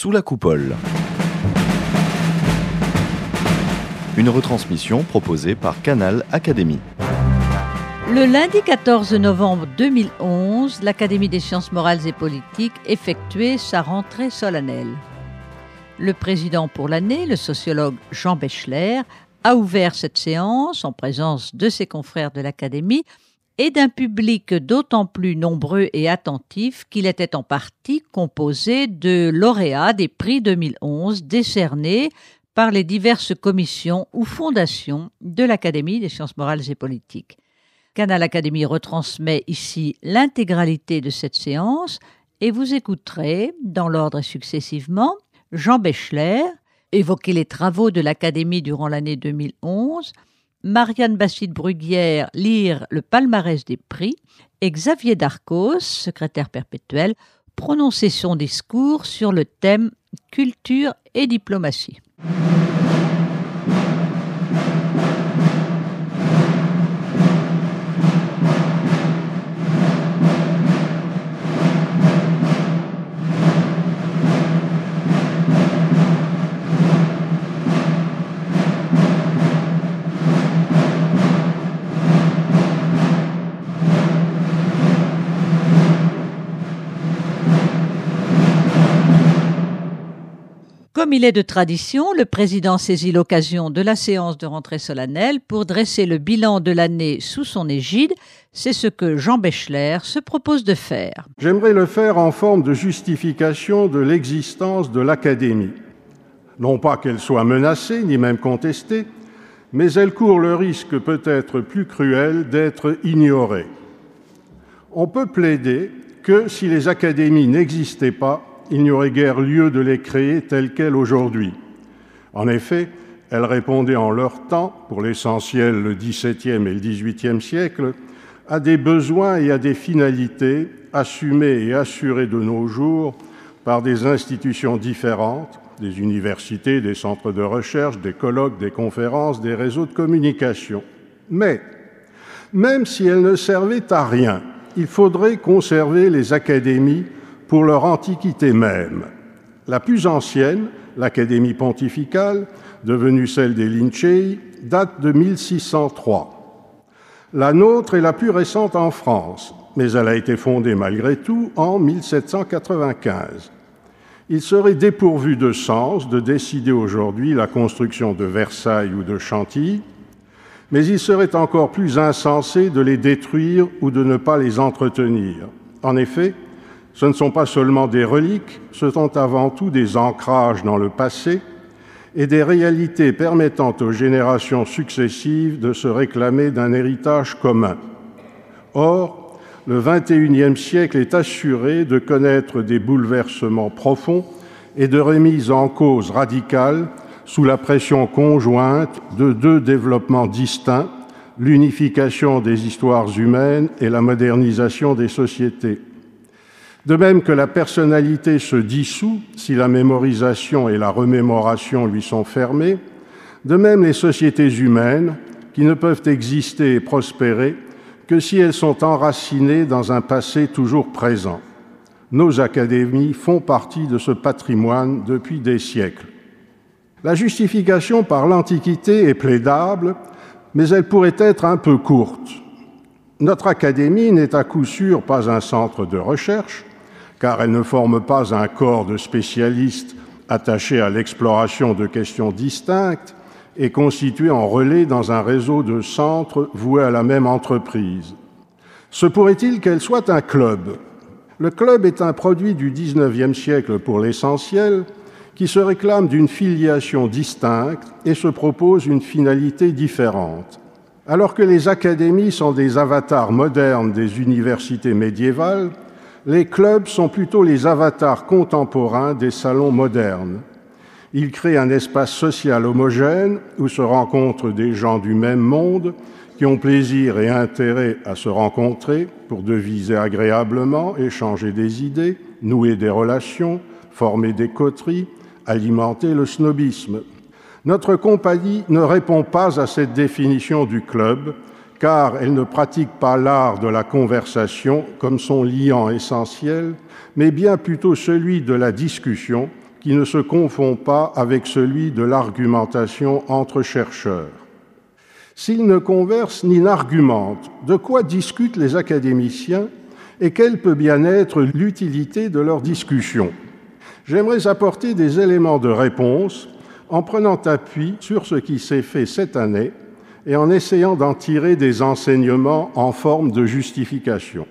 Sous la coupole. Une retransmission proposée par Canal Académie. Le lundi 14 novembre 2011, l'Académie des sciences morales et politiques effectuait sa rentrée solennelle. Le président pour l'année, le sociologue Jean Bechler, a ouvert cette séance en présence de ses confrères de l'Académie et d'un public d'autant plus nombreux et attentif qu'il était en partie composé de lauréats des prix 2011 décernés par les diverses commissions ou fondations de l'Académie des sciences morales et politiques. Canal Académie retransmet ici l'intégralité de cette séance et vous écouterez, dans l'ordre successivement, Jean Bechler évoquer les travaux de l'Académie durant l'année 2011, Marianne Bastide-Bruguière lire le palmarès des prix et Xavier Darcos, secrétaire perpétuel, prononcer son discours sur le thème « Culture et diplomatie ». Comme il est de tradition, le président saisit l'occasion de la séance de rentrée solennelle pour dresser le bilan de l'année sous son égide. C'est ce que Jean Bechler se propose de faire. J'aimerais le faire en forme de justification de l'existence de l'Académie. Non pas qu'elle soit menacée, ni même contestée, mais elle court le risque peut-être plus cruel d'être ignorée. On peut plaider que si les académies n'existaient pas, il n'y aurait guère lieu de les créer telles quelles aujourd'hui. En effet, elles répondaient en leur temps, pour l'essentiel le XVIIe et le XVIIIe siècle, à des besoins et à des finalités assumées et assurées de nos jours par des institutions différentes, des universités, des centres de recherche, des colloques, des conférences, des réseaux de communication. Mais, même si elles ne servaient à rien, il faudrait conserver les académies pour leur antiquité même. La plus ancienne, l'Académie pontificale, devenue celle des Lincei, date de 1603. La nôtre est la plus récente en France, mais elle a été fondée malgré tout en 1795. Il serait dépourvu de sens de décider aujourd'hui la construction de Versailles ou de Chantilly, mais il serait encore plus insensé de les détruire ou de ne pas les entretenir. En effet, ce ne sont pas seulement des reliques, ce sont avant tout des ancrages dans le passé et des réalités permettant aux générations successives de se réclamer d'un héritage commun. Or, le XXIe siècle est assuré de connaître des bouleversements profonds et de remises en cause radicales sous la pression conjointe de deux développements distincts, l'unification des histoires humaines et la modernisation des sociétés. De même que la personnalité se dissout si la mémorisation et la remémoration lui sont fermées, de même les sociétés humaines qui ne peuvent exister et prospérer que si elles sont enracinées dans un passé toujours présent. Nos académies font partie de ce patrimoine depuis des siècles. La justification par l'Antiquité est plaidable, mais elle pourrait être un peu courte. Notre académie n'est à coup sûr pas un centre de recherche, car elle ne forme pas un corps de spécialistes attachés à l'exploration de questions distinctes et constitués en relais dans un réseau de centres voués à la même entreprise. Se pourrait-il qu'elle soit un club ? Le club est un produit du XIXe siècle pour l'essentiel, qui se réclame d'une filiation distincte et se propose une finalité différente. Alors que les académies sont des avatars modernes des universités médiévales, les clubs sont plutôt les avatars contemporains des salons modernes. Ils créent un espace social homogène où se rencontrent des gens du même monde qui ont plaisir et intérêt à se rencontrer pour deviser agréablement, échanger des idées, nouer des relations, former des coteries, alimenter le snobisme. Notre compagnie ne répond pas à cette définition du club, car elle ne pratique pas l'art de la conversation comme son liant essentiel, mais bien plutôt celui de la discussion qui ne se confond pas avec celui de l'argumentation entre chercheurs. S'ils ne conversent ni n'argumentent, de quoi discutent les académiciens et quelle peut bien être l'utilité de leur discussion? J'aimerais apporter des éléments de réponse en prenant appui sur ce qui s'est fait cette année et en essayant d'en tirer des enseignements en forme de justification.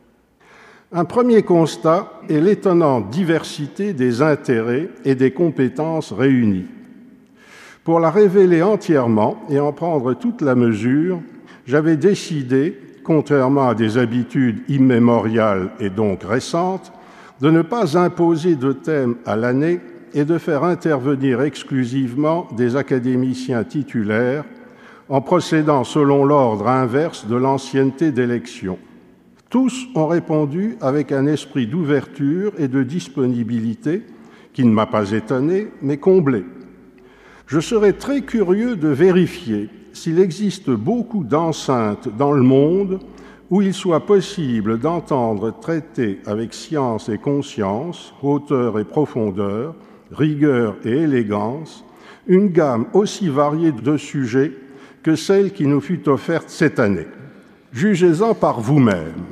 Un premier constat est l'étonnante diversité des intérêts et des compétences réunis. Pour la révéler entièrement et en prendre toute la mesure, j'avais décidé, contrairement à des habitudes immémoriales et donc récentes, de ne pas imposer de thème à l'année et de faire intervenir exclusivement des académiciens titulaires en procédant selon l'ordre inverse de l'ancienneté d'élection. Tous ont répondu avec un esprit d'ouverture et de disponibilité qui ne m'a pas étonné, mais comblé. Je serais très curieux de vérifier s'il existe beaucoup d'enceintes dans le monde où il soit possible d'entendre traiter avec science et conscience, hauteur et profondeur, rigueur et élégance, une gamme aussi variée de sujets que celle qui nous fut offerte cette année. Jugez-en par vous-même.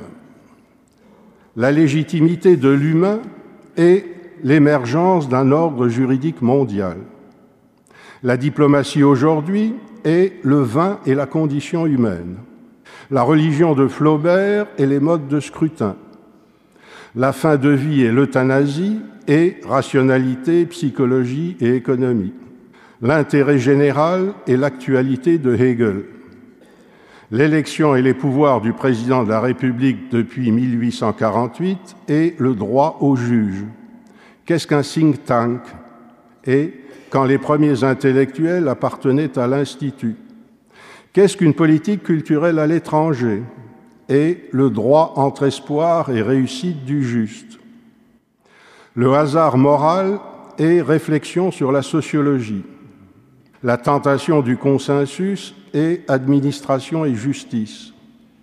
La légitimité de l'humain et l'émergence d'un ordre juridique mondial. La diplomatie aujourd'hui est le vin et la condition humaine. La religion de Flaubert et les modes de scrutin. La fin de vie et l'euthanasie et rationalité, psychologie et économie. L'intérêt général et l'actualité de Hegel. L'élection et les pouvoirs du président de la République depuis 1848 et le droit au juge. Qu'est-ce qu'un think tank? Et quand les premiers intellectuels appartenaient à l'Institut. Qu'est-ce qu'une politique culturelle à l'étranger? Et le droit entre espoir et réussite du juste. Le hasard moral et réflexion sur la sociologie. La tentation du consensus et administration et justice.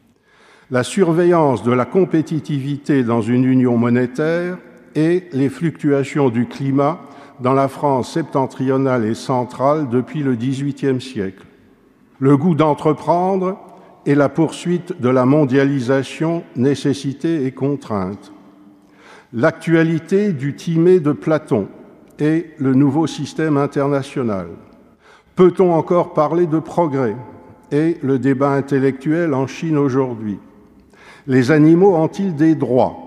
La surveillance de la compétitivité dans une union monétaire et les fluctuations du climat dans la France septentrionale et centrale depuis le XVIIIe siècle. Le goût d'entreprendre et la poursuite de la mondialisation, nécessité et contrainte. L'actualité du Timée de Platon et le nouveau système international. Peut-on encore parler de progrès et le débat intellectuel en Chine aujourd'hui? Les animaux ont-ils des droits?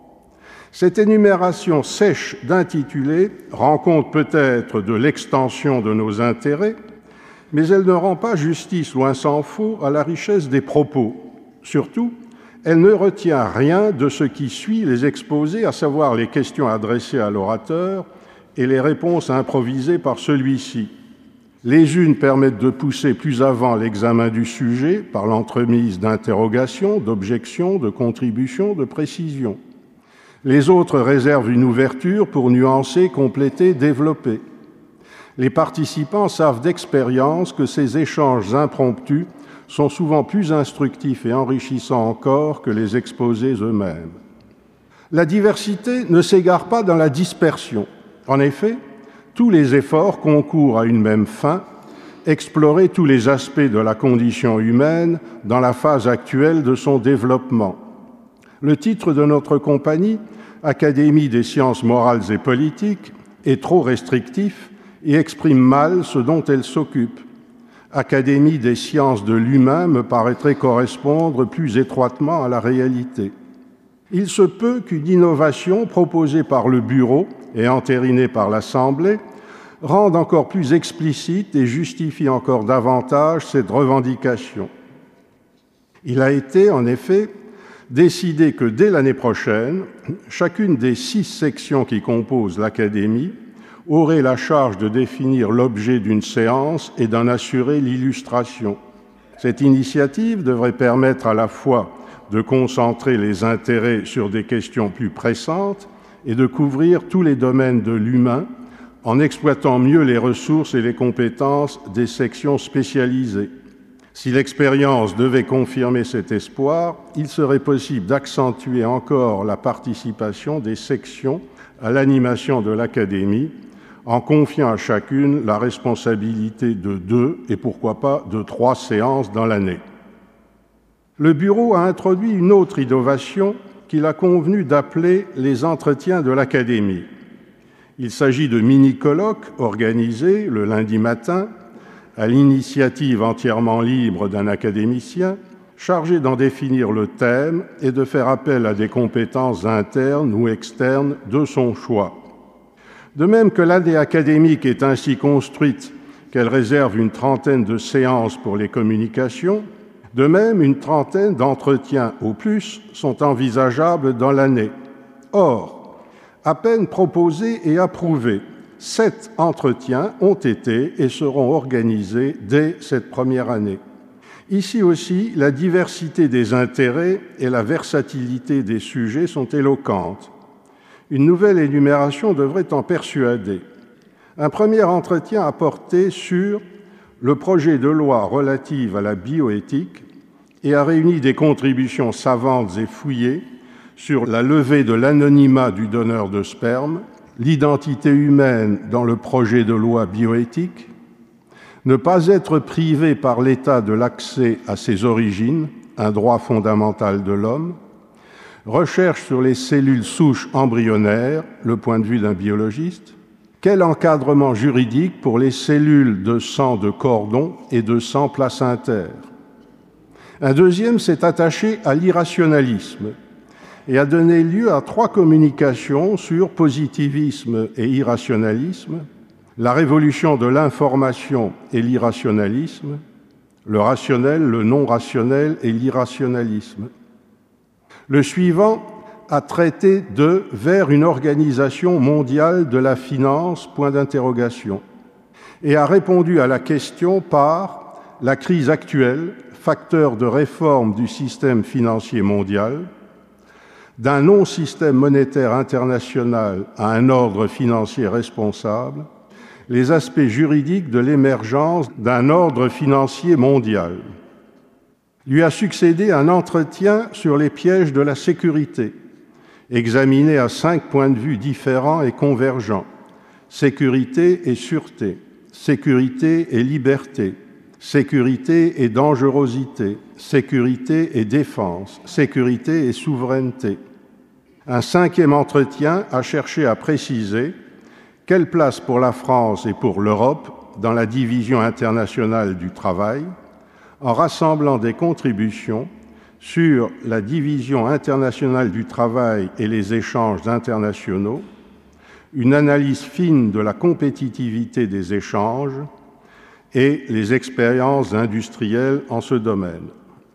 Cette énumération sèche d'intitulés rend compte peut-être de l'extension de nos intérêts, mais elle ne rend pas justice, loin s'en faut, à la richesse des propos. Surtout, elle ne retient rien de ce qui suit les exposés, à savoir les questions adressées à l'orateur et les réponses improvisées par celui-ci. Les unes permettent de pousser plus avant l'examen du sujet par l'entremise d'interrogations, d'objections, de contributions, de précisions. Les autres réservent une ouverture pour nuancer, compléter, développer. Les participants savent d'expérience que ces échanges impromptus sont souvent plus instructifs et enrichissants encore que les exposés eux-mêmes. La diversité ne s'égare pas dans la dispersion. En effet, tous les efforts concourent à une même fin, explorer tous les aspects de la condition humaine dans la phase actuelle de son développement. Le titre de notre compagnie, Académie des sciences morales et politiques, est trop restrictif et exprime mal ce dont elle s'occupe. Académie des sciences de l'humain me paraîtrait correspondre plus étroitement à la réalité. Il se peut qu'une innovation proposée par le Bureau et entérinée par l'Assemblée rende encore plus explicite et justifie encore davantage cette revendication. Il a été, en effet, décidé que dès l'année prochaine, chacune des 6 sections qui composent l'Académie aurait la charge de définir l'objet d'une séance et d'en assurer l'illustration. Cette initiative devrait permettre à la fois de concentrer les intérêts sur des questions plus pressantes et de couvrir tous les domaines de l'humain en exploitant mieux les ressources et les compétences des sections spécialisées. Si l'expérience devait confirmer cet espoir, il serait possible d'accentuer encore la participation des sections à l'animation de l'Académie, en confiant à chacune la responsabilité de 2 et pourquoi pas de 3 séances dans l'année. Le Bureau a introduit une autre innovation qu'il a convenu d'appeler les entretiens de l'Académie. Il s'agit de mini-colloques organisés le lundi matin à l'initiative entièrement libre d'un académicien chargé d'en définir le thème et de faire appel à des compétences internes ou externes de son choix. De même que l'année académique est ainsi construite qu'elle réserve une trentaine de séances pour les communications, de même une trentaine d'entretiens au plus sont envisageables dans l'année. Or, à peine proposés et approuvés, 7 entretiens ont été et seront organisés dès cette première année. Ici aussi, la diversité des intérêts et la versatilité des sujets sont éloquentes. Une nouvelle énumération devrait en persuader. Un premier entretien a porté sur le projet de loi relative à la bioéthique et a réuni des contributions savantes et fouillées sur la levée de l'anonymat du donneur de sperme, l'identité humaine dans le projet de loi bioéthique, ne pas être privé par l'État de l'accès à ses origines, un droit fondamental de l'homme, recherche sur les cellules souches embryonnaires, le point de vue d'un biologiste, quel encadrement juridique pour les cellules de sang de cordon et de sang placentaire. Un deuxième s'est attaché à l'irrationalisme et a donné lieu à 3 communications sur positivisme et irrationalisme, la révolution de l'information et l'irrationalisme, le rationnel, le non-rationnel et l'irrationalisme. Le suivant a traité de « vers une organisation mondiale de la finance » et a répondu à la question par « la crise actuelle, facteur de réforme du système financier mondial, d'un non-système monétaire international à un ordre financier responsable, les aspects juridiques de l'émergence d'un ordre financier mondial ». Lui a succédé un entretien sur les pièges de la sécurité, examiné à 5 points de vue différents et convergents: sécurité et sûreté, sécurité et liberté, sécurité et dangerosité, sécurité et défense, sécurité et souveraineté. Un 5e entretien a cherché à préciser quelle place pour la France et pour l'Europe dans la division internationale du travail, en rassemblant des contributions sur la division internationale du travail et les échanges internationaux, une analyse fine de la compétitivité des échanges et les expériences industrielles en ce domaine.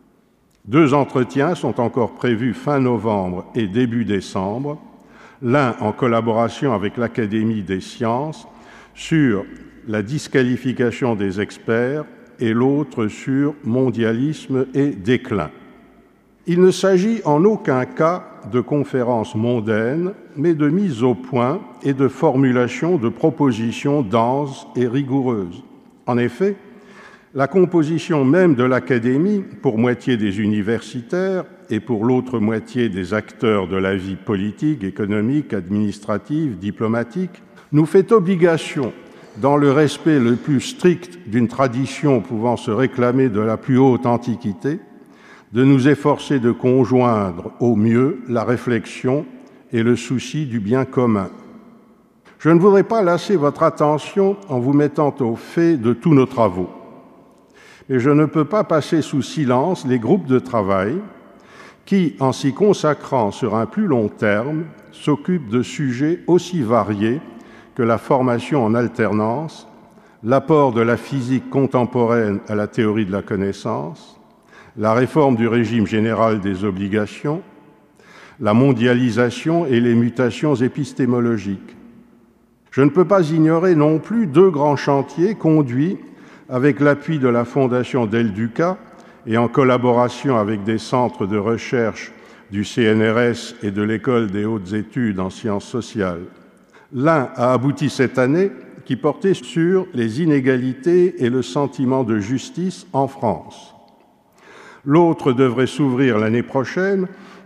2 entretiens sont encore prévus fin novembre et début décembre, l'un en collaboration avec l'Académie des sciences sur la disqualification des experts et l'autre sur mondialisme et déclin. Il ne s'agit en aucun cas de conférences mondaines, mais de mise au point et de formulation de propositions denses et rigoureuses. En effet, la composition même de l'Académie, pour moitié des universitaires et pour l'autre moitié des acteurs de la vie politique, économique, administrative, diplomatique, nous fait obligation, dans le respect le plus strict d'une tradition pouvant se réclamer de la plus haute antiquité, de nous efforcer de conjoindre au mieux la réflexion et le souci du bien commun. Je ne voudrais pas lasser votre attention en vous mettant au fait de tous nos travaux, mais je ne peux pas passer sous silence les groupes de travail qui, en s'y consacrant sur un plus long terme, s'occupent de sujets aussi variés que la formation en alternance, l'apport de la physique contemporaine à la théorie de la connaissance, la réforme du régime général des obligations, la mondialisation et les mutations épistémologiques. Je ne peux pas ignorer non plus 2 grands chantiers conduits avec l'appui de la Fondation Del Duca et en collaboration avec des centres de recherche du CNRS et de l'École des hautes études en sciences sociales. L'un a abouti cette année, qui portait sur les inégalités et le sentiment de justice en France. L'autre devrait s'ouvrir l'année prochaine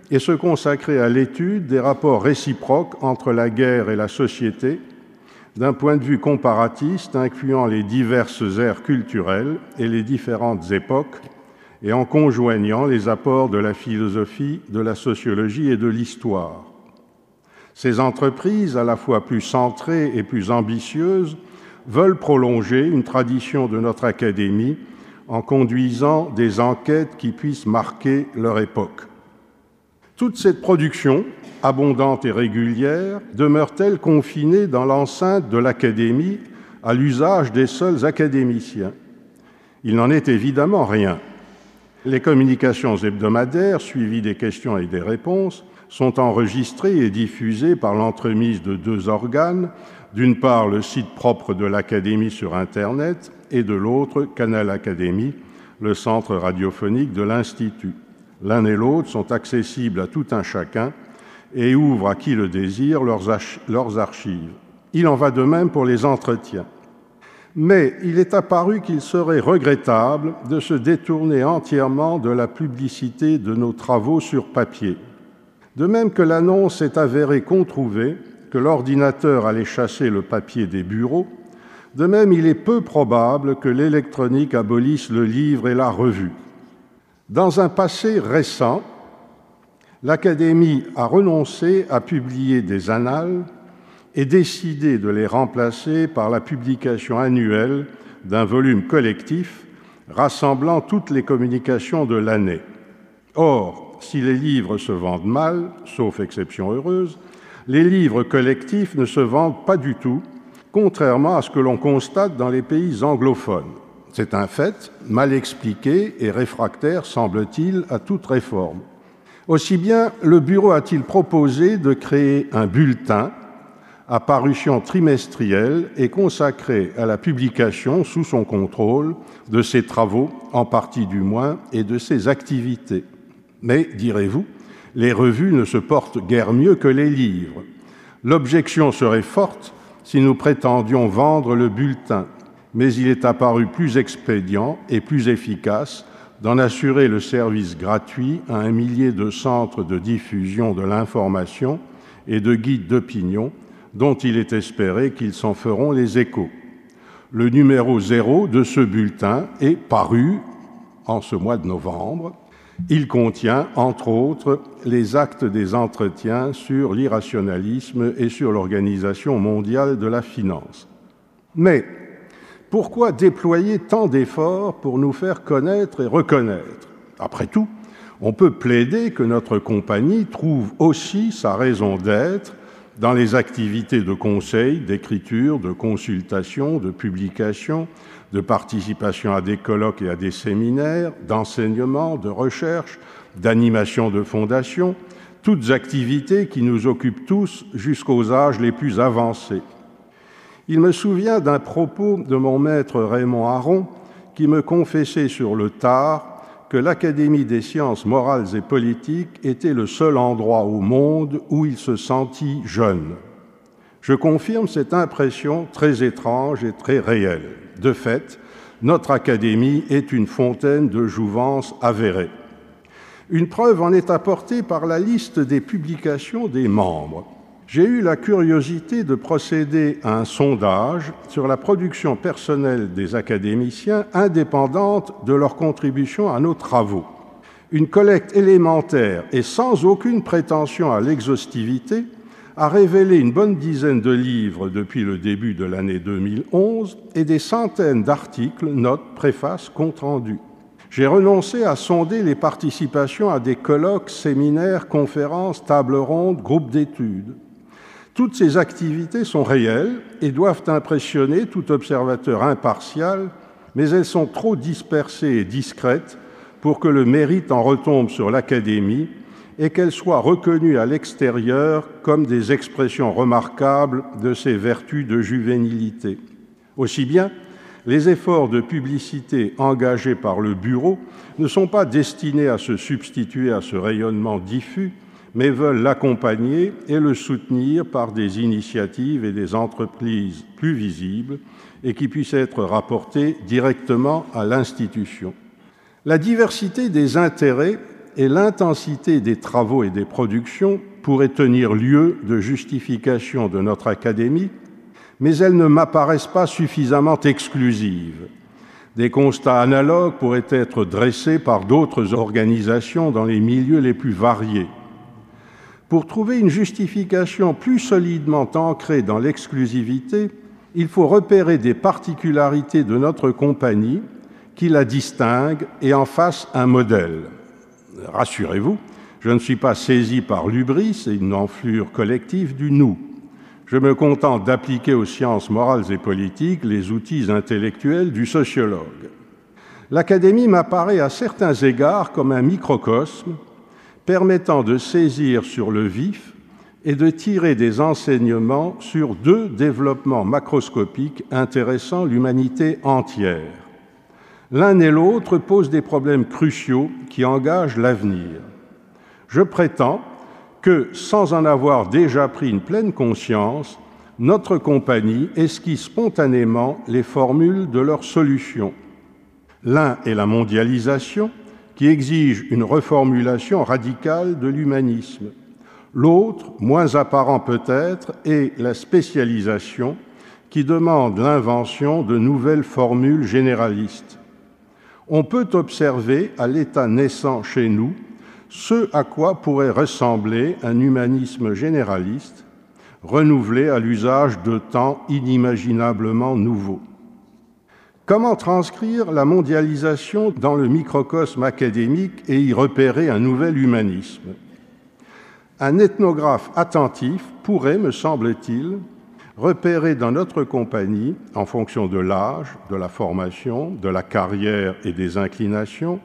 et se consacrer à l'étude des rapports réciproques entre la guerre et la société, d'un point de vue comparatiste incluant les diverses aires culturelles et les différentes époques, et en conjoignant les apports de la philosophie, de la sociologie et de l'histoire. Ces entreprises, à la fois plus centrées et plus ambitieuses, veulent prolonger une tradition de notre Académie en conduisant des enquêtes qui puissent marquer leur époque. Toute cette production, abondante et régulière, demeure-t-elle confinée dans l'enceinte de l'Académie à l'usage des seuls académiciens? Il n'en est évidemment rien. Les communications hebdomadaires, suivies des questions et des réponses, sont enregistrées et diffusées par l'entremise de deux organes, d'une part le site propre de l'Académie sur Internet et de l'autre Canal Académie, le centre radiophonique de l'Institut. L'un et l'autre sont accessibles à tout un chacun et ouvrent à qui le désire leurs archives. Il en va de même pour les entretiens. Mais il est apparu qu'il serait regrettable de se détourner entièrement de la publicité de nos travaux sur papier. De même que l'annonce s'est avérée controuvée, que l'ordinateur allait chasser le papier des bureaux, de même il est peu probable que l'électronique abolisse le livre et la revue. Dans un passé récent, l'Académie a renoncé à publier des annales et décidé de les remplacer par la publication annuelle d'un volume collectif rassemblant toutes les communications de l'année. Or, si les livres se vendent mal, sauf exception heureuse, les livres collectifs ne se vendent pas du tout, contrairement à ce que l'on constate dans les pays anglophones. C'est un fait, mal expliqué et réfractaire, semble-t-il, à toute réforme. Aussi bien, le Bureau a-t-il proposé de créer un bulletin à parution trimestrielle et consacré à la publication, sous son contrôle, de ses travaux, en partie du moins, et de ses activités. Mais, direz-vous, les revues ne se portent guère mieux que les livres. L'objection serait forte si nous prétendions vendre le bulletin, mais il est apparu plus expédient et plus efficace d'en assurer le service gratuit à 1 millier de centres de diffusion de l'information et de guides d'opinion dont il est espéré qu'ils s'en feront les échos. Le numéro 0 de ce bulletin est paru en ce mois de novembre. Il contient, entre autres, les actes des entretiens sur l'irrationalisme et sur l'Organisation mondiale de la finance. Mais pourquoi déployer tant d'efforts pour nous faire connaître et reconnaître? Après tout, on peut plaider que notre compagnie trouve aussi sa raison d'être dans les activités de conseil, d'écriture, de consultation, de publication, de participation à des colloques et à des séminaires, d'enseignement, de recherche, d'animation de fondation, toutes activités qui nous occupent tous jusqu'aux âges les plus avancés. Il me souvient d'un propos de mon maître Raymond Aron qui me confessait sur le tard que l'Académie des sciences morales et politiques était le seul endroit au monde où il se sentit jeune. Je confirme cette impression très étrange et très réelle. De fait, notre Académie est une fontaine de jouvence avérée. Une preuve en est apportée par la liste des publications des membres. J'ai eu la curiosité de procéder à un sondage sur la production personnelle des académiciens indépendante de leur contribution à nos travaux. Une collecte élémentaire et sans aucune prétention à l'exhaustivité a révélé une bonne dizaine de livres depuis le début de l'année 2011 et des centaines d'articles, notes, préfaces, comptes rendus. J'ai renoncé à sonder les participations à des colloques, séminaires, conférences, tables rondes, groupes d'études. Toutes ces activités sont réelles et doivent impressionner tout observateur impartial, mais elles sont trop dispersées et discrètes pour que le mérite en retombe sur l'Académie et qu'elles soient reconnues à l'extérieur comme des expressions remarquables de ses vertus de juvénilité. Aussi bien, les efforts de publicité engagés par le Bureau ne sont pas destinés à se substituer à ce rayonnement diffus, mais veulent l'accompagner et le soutenir par des initiatives et des entreprises plus visibles et qui puissent être rapportées directement à l'institution. La diversité des intérêts et l'intensité des travaux et des productions pourraient tenir lieu de justification de notre Académie, mais elles ne m'apparaissent pas suffisamment exclusives. Des constats analogues pourraient être dressés par d'autres organisations dans les milieux les plus variés. Pour trouver une justification plus solidement ancrée dans l'exclusivité, il faut repérer des particularités de notre compagnie qui la distinguent et en fassent un modèle. Rassurez-vous, je ne suis pas saisi par l'hubris et une enflure collective du « nous ». Je me contente d'appliquer aux sciences morales et politiques les outils intellectuels du sociologue. L'Académie m'apparaît à certains égards comme un microcosme permettant de saisir sur le vif et de tirer des enseignements sur deux développements macroscopiques intéressant l'humanité entière. L'un et l'autre posent des problèmes cruciaux qui engagent l'avenir. Je prétends que, sans en avoir déjà pris une pleine conscience, notre compagnie esquisse spontanément les formules de leurs solutions. L'un est la mondialisation, qui exige une reformulation radicale de l'humanisme. L'autre, moins apparent peut-être, est la spécialisation, qui demande l'invention de nouvelles formules généralistes. On peut observer à l'état naissant chez nous ce à quoi pourrait ressembler un humanisme généraliste, renouvelé à l'usage de temps inimaginablement nouveaux. Comment transcrire la mondialisation dans le microcosme académique et y repérer un nouvel humanisme ? Un ethnographe attentif pourrait, me semble-t-il, repérer dans notre compagnie, en fonction de l'âge, de la formation, de la carrière et des inclinations,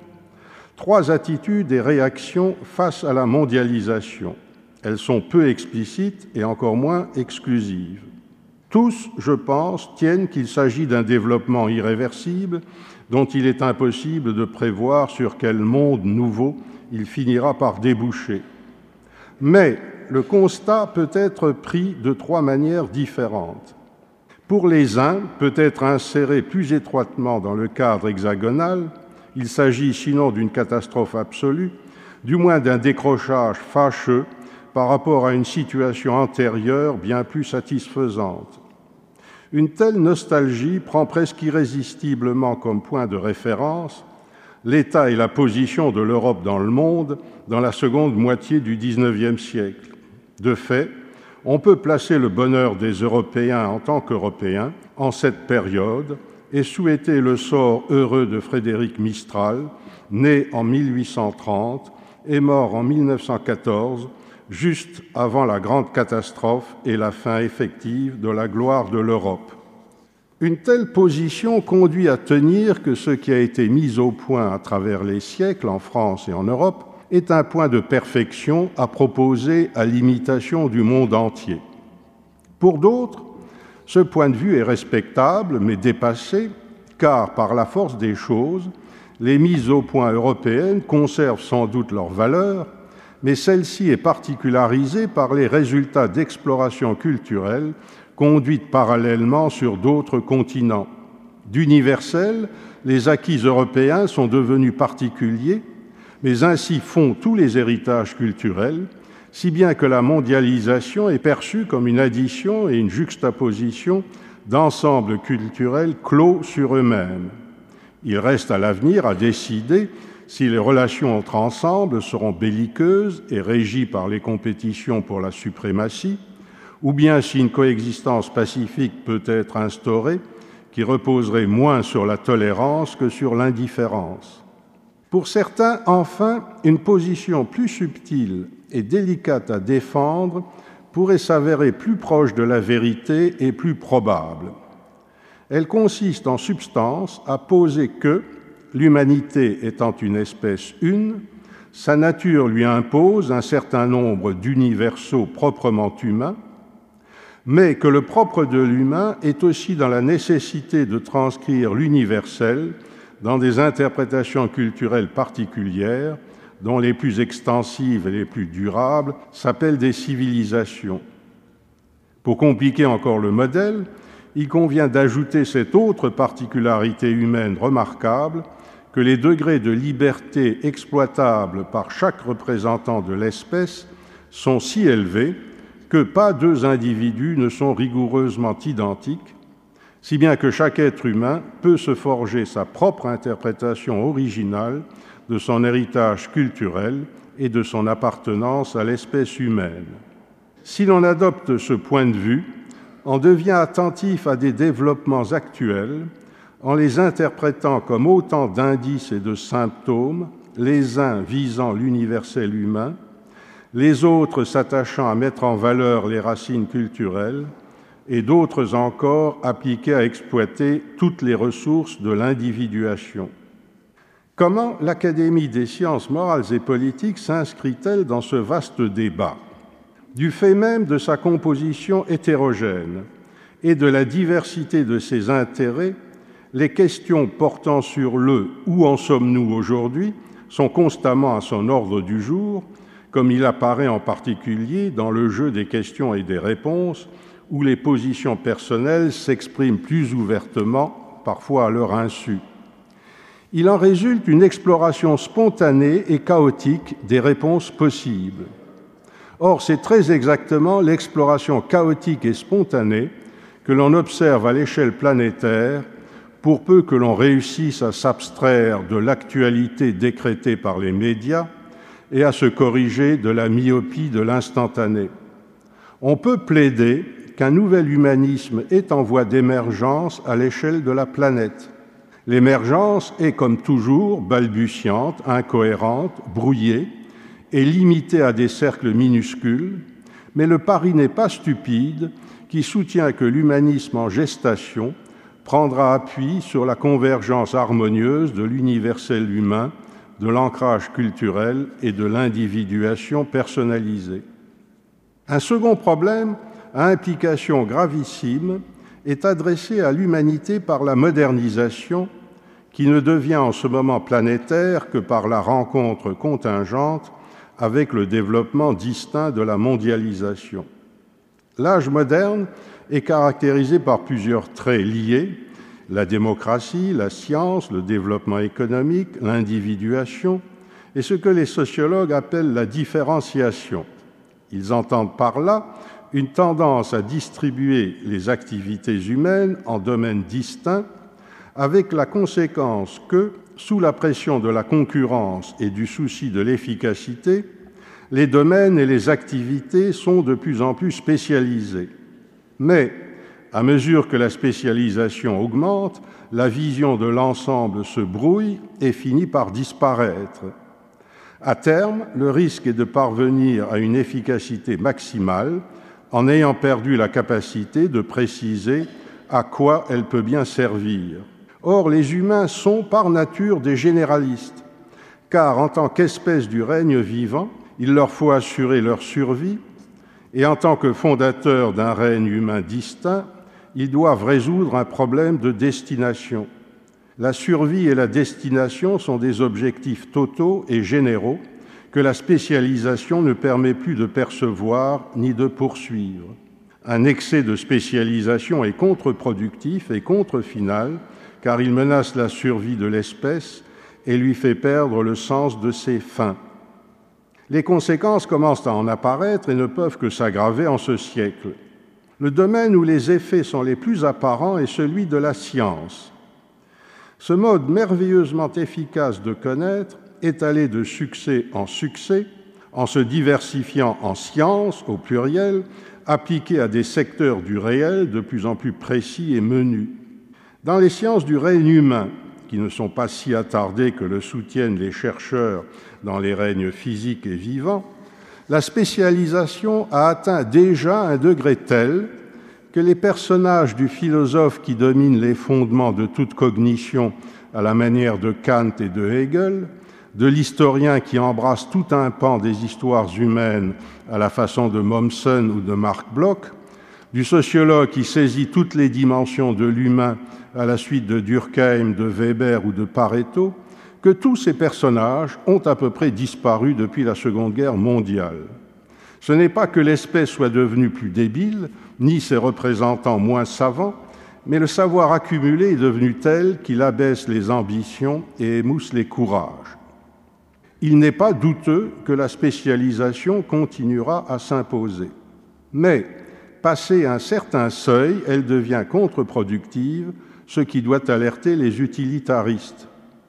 trois attitudes et réactions face à la mondialisation. Elles sont peu explicites et encore moins exclusives. Tous, je pense, tiennent qu'il s'agit d'un développement irréversible dont il est impossible de prévoir sur quel monde nouveau il finira par déboucher. Mais le constat peut être pris de trois manières différentes. Pour les uns, peut-être inséré plus étroitement dans le cadre hexagonal, il s'agit sinon d'une catastrophe absolue, du moins d'un décrochage fâcheux par rapport à une situation antérieure bien plus satisfaisante. Une telle nostalgie prend presque irrésistiblement comme point de référence l'état et la position de l'Europe dans le monde dans la seconde moitié du XIXe siècle. De fait, on peut placer le bonheur des Européens en tant qu'Européens en cette période et souhaiter le sort heureux de Frédéric Mistral, né en 1830 et mort en 1914, juste avant la grande catastrophe et la fin effective de la gloire de l'Europe. Une telle position conduit à tenir que ce qui a été mis au point à travers les siècles en France et en Europe est un point de perfection à proposer à l'imitation du monde entier. Pour d'autres, ce point de vue est respectable mais dépassé, car par la force des choses, les mises au point européennes conservent sans doute leur valeur, mais celle-ci est particularisée par les résultats d'exploration culturelle conduites parallèlement sur d'autres continents. D'universel, les acquis européens sont devenus particuliers, mais ainsi font tous les héritages culturels, si bien que la mondialisation est perçue comme une addition et une juxtaposition d'ensembles culturels clos sur eux-mêmes. Il reste à l'avenir à décider si les relations entre ensembles seront belliqueuses et régies par les compétitions pour la suprématie, ou bien si une coexistence pacifique peut être instaurée qui reposerait moins sur la tolérance que sur l'indifférence. Pour certains, enfin, une position plus subtile et délicate à défendre pourrait s'avérer plus proche de la vérité et plus probable. Elle consiste en substance à poser que, l'humanité étant une espèce une, sa nature lui impose un certain nombre d'universaux proprement humains, mais que le propre de l'humain est aussi dans la nécessité de transcrire l'universel dans des interprétations culturelles particulières, dont les plus extensives et les plus durables s'appellent des civilisations. Pour compliquer encore le modèle, il convient d'ajouter cette autre particularité humaine remarquable que les degrés de liberté exploitables par chaque représentant de l'espèce sont si élevés que pas deux individus ne sont rigoureusement identiques, si bien que chaque être humain peut se forger sa propre interprétation originale de son héritage culturel et de son appartenance à l'espèce humaine. Si l'on adopte ce point de vue, on devient attentif à des développements actuels en les interprétant comme autant d'indices et de symptômes, les uns visant l'universel humain, les autres s'attachant à mettre en valeur les racines culturelles et d'autres encore appliqués à exploiter toutes les ressources de l'individuation. Comment l'Académie des sciences morales et politiques s'inscrit-elle dans ce vaste débat ? Du fait même de sa composition hétérogène et de la diversité de ses intérêts, les questions portant sur le « où en sommes-nous aujourd'hui » sont constamment à son ordre du jour, comme il apparaît en particulier dans le jeu des questions et des réponses, où les positions personnelles s'expriment plus ouvertement, parfois à leur insu. Il en résulte une exploration spontanée et chaotique des réponses possibles. Or, c'est très exactement l'exploration chaotique et spontanée que l'on observe à l'échelle planétaire, pour peu que l'on réussisse à s'abstraire de l'actualité décrétée par les médias et à se corriger de la myopie de l'instantané. On peut plaider qu'un nouvel humanisme est en voie d'émergence à l'échelle de la planète. L'émergence est, comme toujours, balbutiante, incohérente, brouillée et limitée à des cercles minuscules, mais le pari n'est pas stupide qui soutient que l'humanisme en gestation prendra appui sur la convergence harmonieuse de l'universel humain, de l'ancrage culturel et de l'individuation personnalisée. Un second problème, à implication gravissime, est adressé à l'humanité par la modernisation, qui ne devient en ce moment planétaire que par la rencontre contingente avec le développement distinct de la mondialisation. L'âge moderne est caractérisé par plusieurs traits liés: la démocratie, la science, le développement économique, l'individuation, et ce que les sociologues appellent la différenciation. Ils entendent par là une tendance à distribuer les activités humaines en domaines distincts, avec la conséquence que, sous la pression de la concurrence et du souci de l'efficacité, les domaines et les activités sont de plus en plus spécialisés. Mais, à mesure que la spécialisation augmente, la vision de l'ensemble se brouille et finit par disparaître. À terme, le risque est de parvenir à une efficacité maximale en ayant perdu la capacité de préciser à quoi elle peut bien servir. Or, les humains sont par nature des généralistes, car en tant qu'espèce du règne vivant, il leur faut assurer leur survie, et en tant que fondateurs d'un règne humain distinct, ils doivent résoudre un problème de destination. La survie et la destination sont des objectifs totaux et généraux que la spécialisation ne permet plus de percevoir ni de poursuivre. Un excès de spécialisation est contre-productif et contre-final, car il menace la survie de l'espèce et lui fait perdre le sens de ses fins. Les conséquences commencent à en apparaître et ne peuvent que s'aggraver en ce siècle. Le domaine où les effets sont les plus apparents est celui de la science. Ce mode merveilleusement efficace de connaître est allé de succès en succès, en se diversifiant en sciences, au pluriel, appliquées à des secteurs du réel de plus en plus précis et menus. Dans les sciences du règne humain, qui ne sont pas si attardées que le soutiennent les chercheurs dans les règnes physiques et vivants, la spécialisation a atteint déjà un degré tel que les personnages du philosophe qui domine les fondements de toute cognition à la manière de Kant et de Hegel, de l'historien qui embrasse tout un pan des histoires humaines à la façon de Mommsen ou de Marc Bloch, du sociologue qui saisit toutes les dimensions de l'humain à la suite de Durkheim, de Weber ou de Pareto, que tous ces personnages ont à peu près disparu depuis la Seconde Guerre mondiale. Ce n'est pas que l'espèce soit devenue plus débile, ni ses représentants moins savants, mais le savoir accumulé est devenu tel qu'il abaisse les ambitions et émousse les courages. Il n'est pas douteux que la spécialisation continuera à s'imposer. Mais, passé un certain seuil, elle devient contre-productive, ce qui doit alerter les utilitaristes.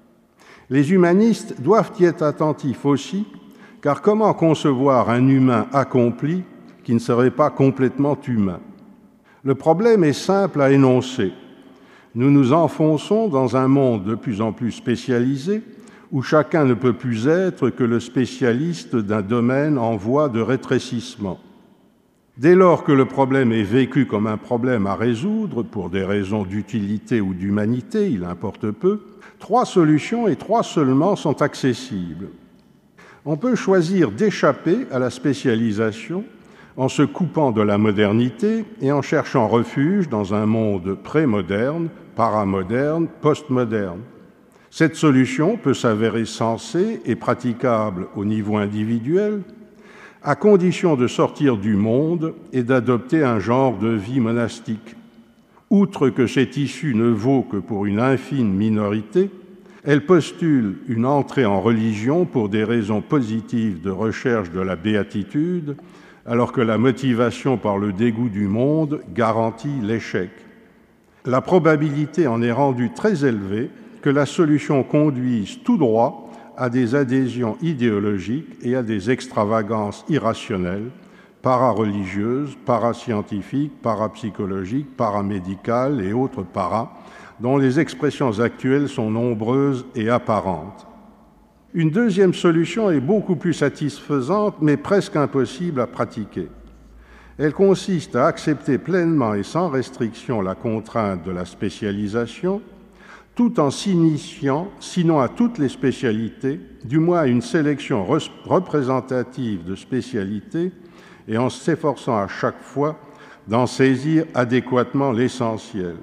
Les humanistes doivent y être attentifs aussi, car comment concevoir un humain accompli qui ne serait pas complètement humain ? Le problème est simple à énoncer. Nous nous enfonçons dans un monde de plus en plus spécialisé, où chacun ne peut plus être que le spécialiste d'un domaine en voie de rétrécissement. Dès lors que le problème est vécu comme un problème à résoudre, pour des raisons d'utilité ou d'humanité, il importe peu, 3 solutions et 3 seulement sont accessibles. On peut choisir d'échapper à la spécialisation en se coupant de la modernité et en cherchant refuge dans un monde pré-moderne, paramoderne, postmoderne. Cette solution peut s'avérer sensée et praticable au niveau individuel, à condition de sortir du monde et d'adopter un genre de vie monastique. Outre que cette issue ne vaut que pour une infime minorité, elle postule une entrée en religion pour des raisons positives de recherche de la béatitude, alors que la motivation par le dégoût du monde garantit l'échec. La probabilité en est rendue très élevée que la solution conduise tout droit à des adhésions idéologiques et à des extravagances irrationnelles, para-religieuses, parascientifiques, parapsychologiques, paramédicales et autres paras, dont les expressions actuelles sont nombreuses et apparentes. Une deuxième solution est beaucoup plus satisfaisante, mais presque impossible à pratiquer. Elle consiste à accepter pleinement et sans restriction la contrainte de la spécialisation, tout en s'initiant, sinon à toutes les spécialités, du moins à une sélection représentative de spécialités, et en s'efforçant à chaque fois d'en saisir adéquatement l'essentiel.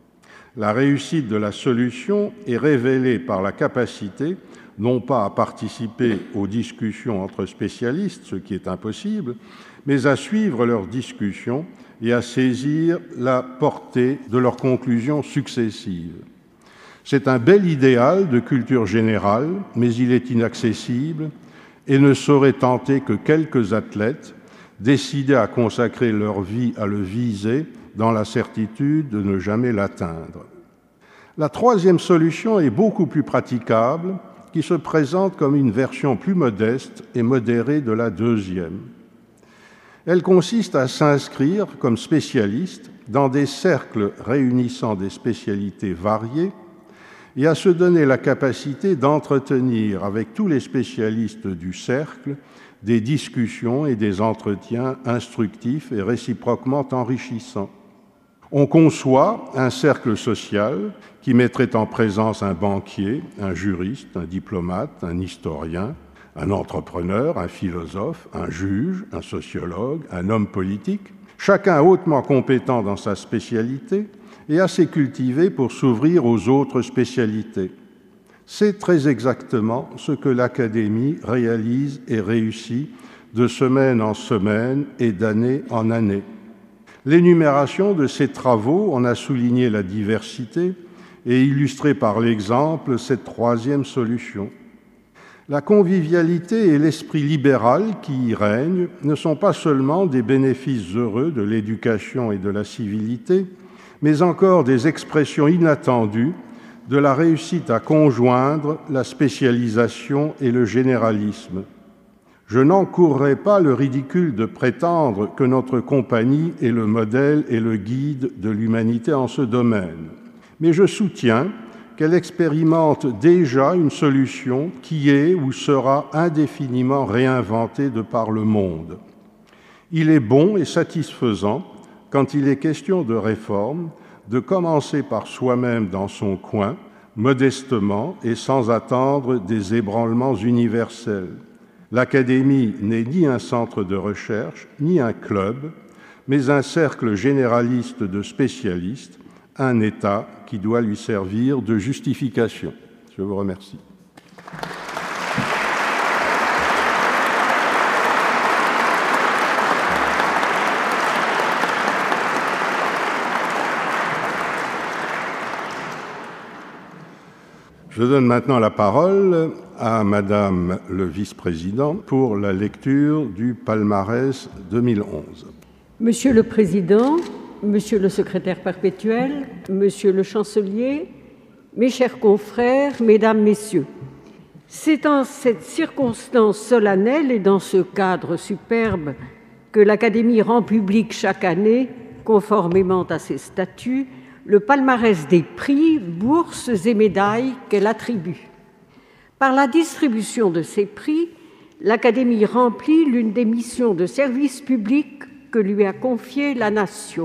La réussite de la solution est révélée par la capacité non pas à participer aux discussions entre spécialistes, ce qui est impossible, mais à suivre leurs discussions et à saisir la portée de leurs conclusions successives. C'est un bel idéal de culture générale, mais il est inaccessible et ne saurait tenter que quelques athlètes décidés à consacrer leur vie à le viser dans la certitude de ne jamais l'atteindre. La troisième solution est beaucoup plus praticable, qui se présente comme une version plus modeste et modérée de la deuxième. Elle consiste à s'inscrire comme spécialiste dans des cercles réunissant des spécialités variées et à se donner la capacité d'entretenir avec tous les spécialistes du cercle des discussions et des entretiens instructifs et réciproquement enrichissants. On conçoit un cercle social qui mettrait en présence un banquier, un juriste, un diplomate, un historien, un entrepreneur, un philosophe, un juge, un sociologue, un homme politique, chacun hautement compétent dans sa spécialité et assez cultivé pour s'ouvrir aux autres spécialités. C'est très exactement ce que l'Académie réalise et réussit de semaine en semaine et d'année en année. L'énumération de ces travaux en a souligné la diversité et illustré par l'exemple cette troisième solution. La convivialité et l'esprit libéral qui y règnent ne sont pas seulement des bénéfices heureux de l'éducation et de la civilité, mais encore des expressions inattendues de la réussite à conjoindre la spécialisation et le généralisme. Je n'encourrai pas le ridicule de prétendre que notre compagnie est le modèle et le guide de l'humanité en ce domaine, mais je soutiens qu'elle expérimente déjà une solution qui est ou sera indéfiniment réinventée de par le monde. Il est bon et satisfaisant, quand il est question de réforme, de commencer par soi-même dans son coin, modestement et sans attendre des ébranlements universels. L'Académie n'est ni un centre de recherche, ni un club, mais un cercle généraliste de spécialistes, un État qui doit lui servir de justification. Je vous remercie. Je donne maintenant la parole à Madame le vice-président pour la lecture du palmarès 2011. Monsieur le Président, Monsieur le secrétaire perpétuel, Monsieur le chancelier, mes chers confrères, Mesdames, Messieurs, c'est en cette circonstance solennelle et dans ce cadre superbe que l'Académie rend public chaque année, conformément à ses statuts, le palmarès des prix, bourses et médailles qu'elle attribue. Par la distribution de ces prix, l'Académie remplit l'une des missions de service public que lui a confiée la Nation.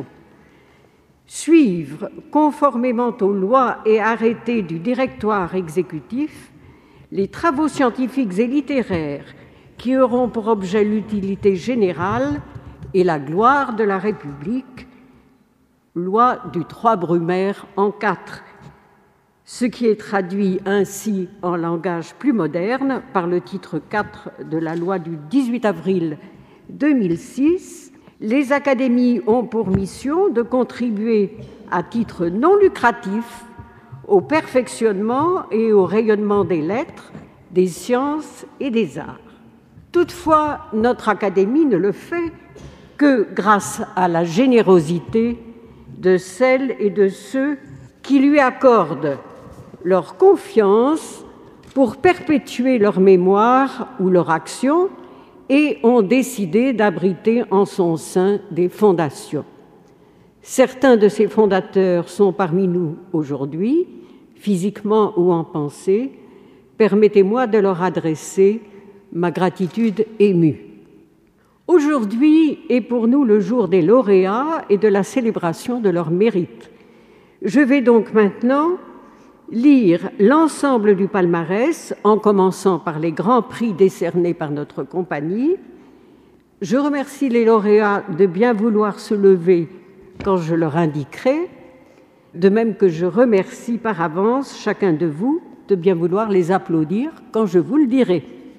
Suivre, conformément aux lois et arrêtés du directoire exécutif, les travaux scientifiques et littéraires qui auront pour objet l'utilité générale et la gloire de la République, loi du 3 Brumaire en 4, ce qui est traduit ainsi en langage plus moderne par le titre 4 de la loi du 18 avril 2006. Les académies ont pour mission de contribuer à titre non lucratif au perfectionnement et au rayonnement des lettres, des sciences et des arts. Toutefois, notre Académie ne le fait que grâce à la générosité de celles et de ceux qui lui accordent leur confiance pour perpétuer leur mémoire ou leur action et ont décidé d'abriter en son sein des fondations. Certains de ces fondateurs sont parmi nous aujourd'hui, physiquement ou en pensée. Permettez-moi de leur adresser ma gratitude émue. Aujourd'hui est pour nous le jour des lauréats et de la célébration de leurs mérites. Je vais donc maintenant lire l'ensemble du palmarès, en commençant par les grands prix décernés par notre compagnie. Je remercie les lauréats de bien vouloir se lever quand je leur indiquerai, de même que je remercie par avance chacun de vous de bien vouloir les applaudir quand je vous le dirai.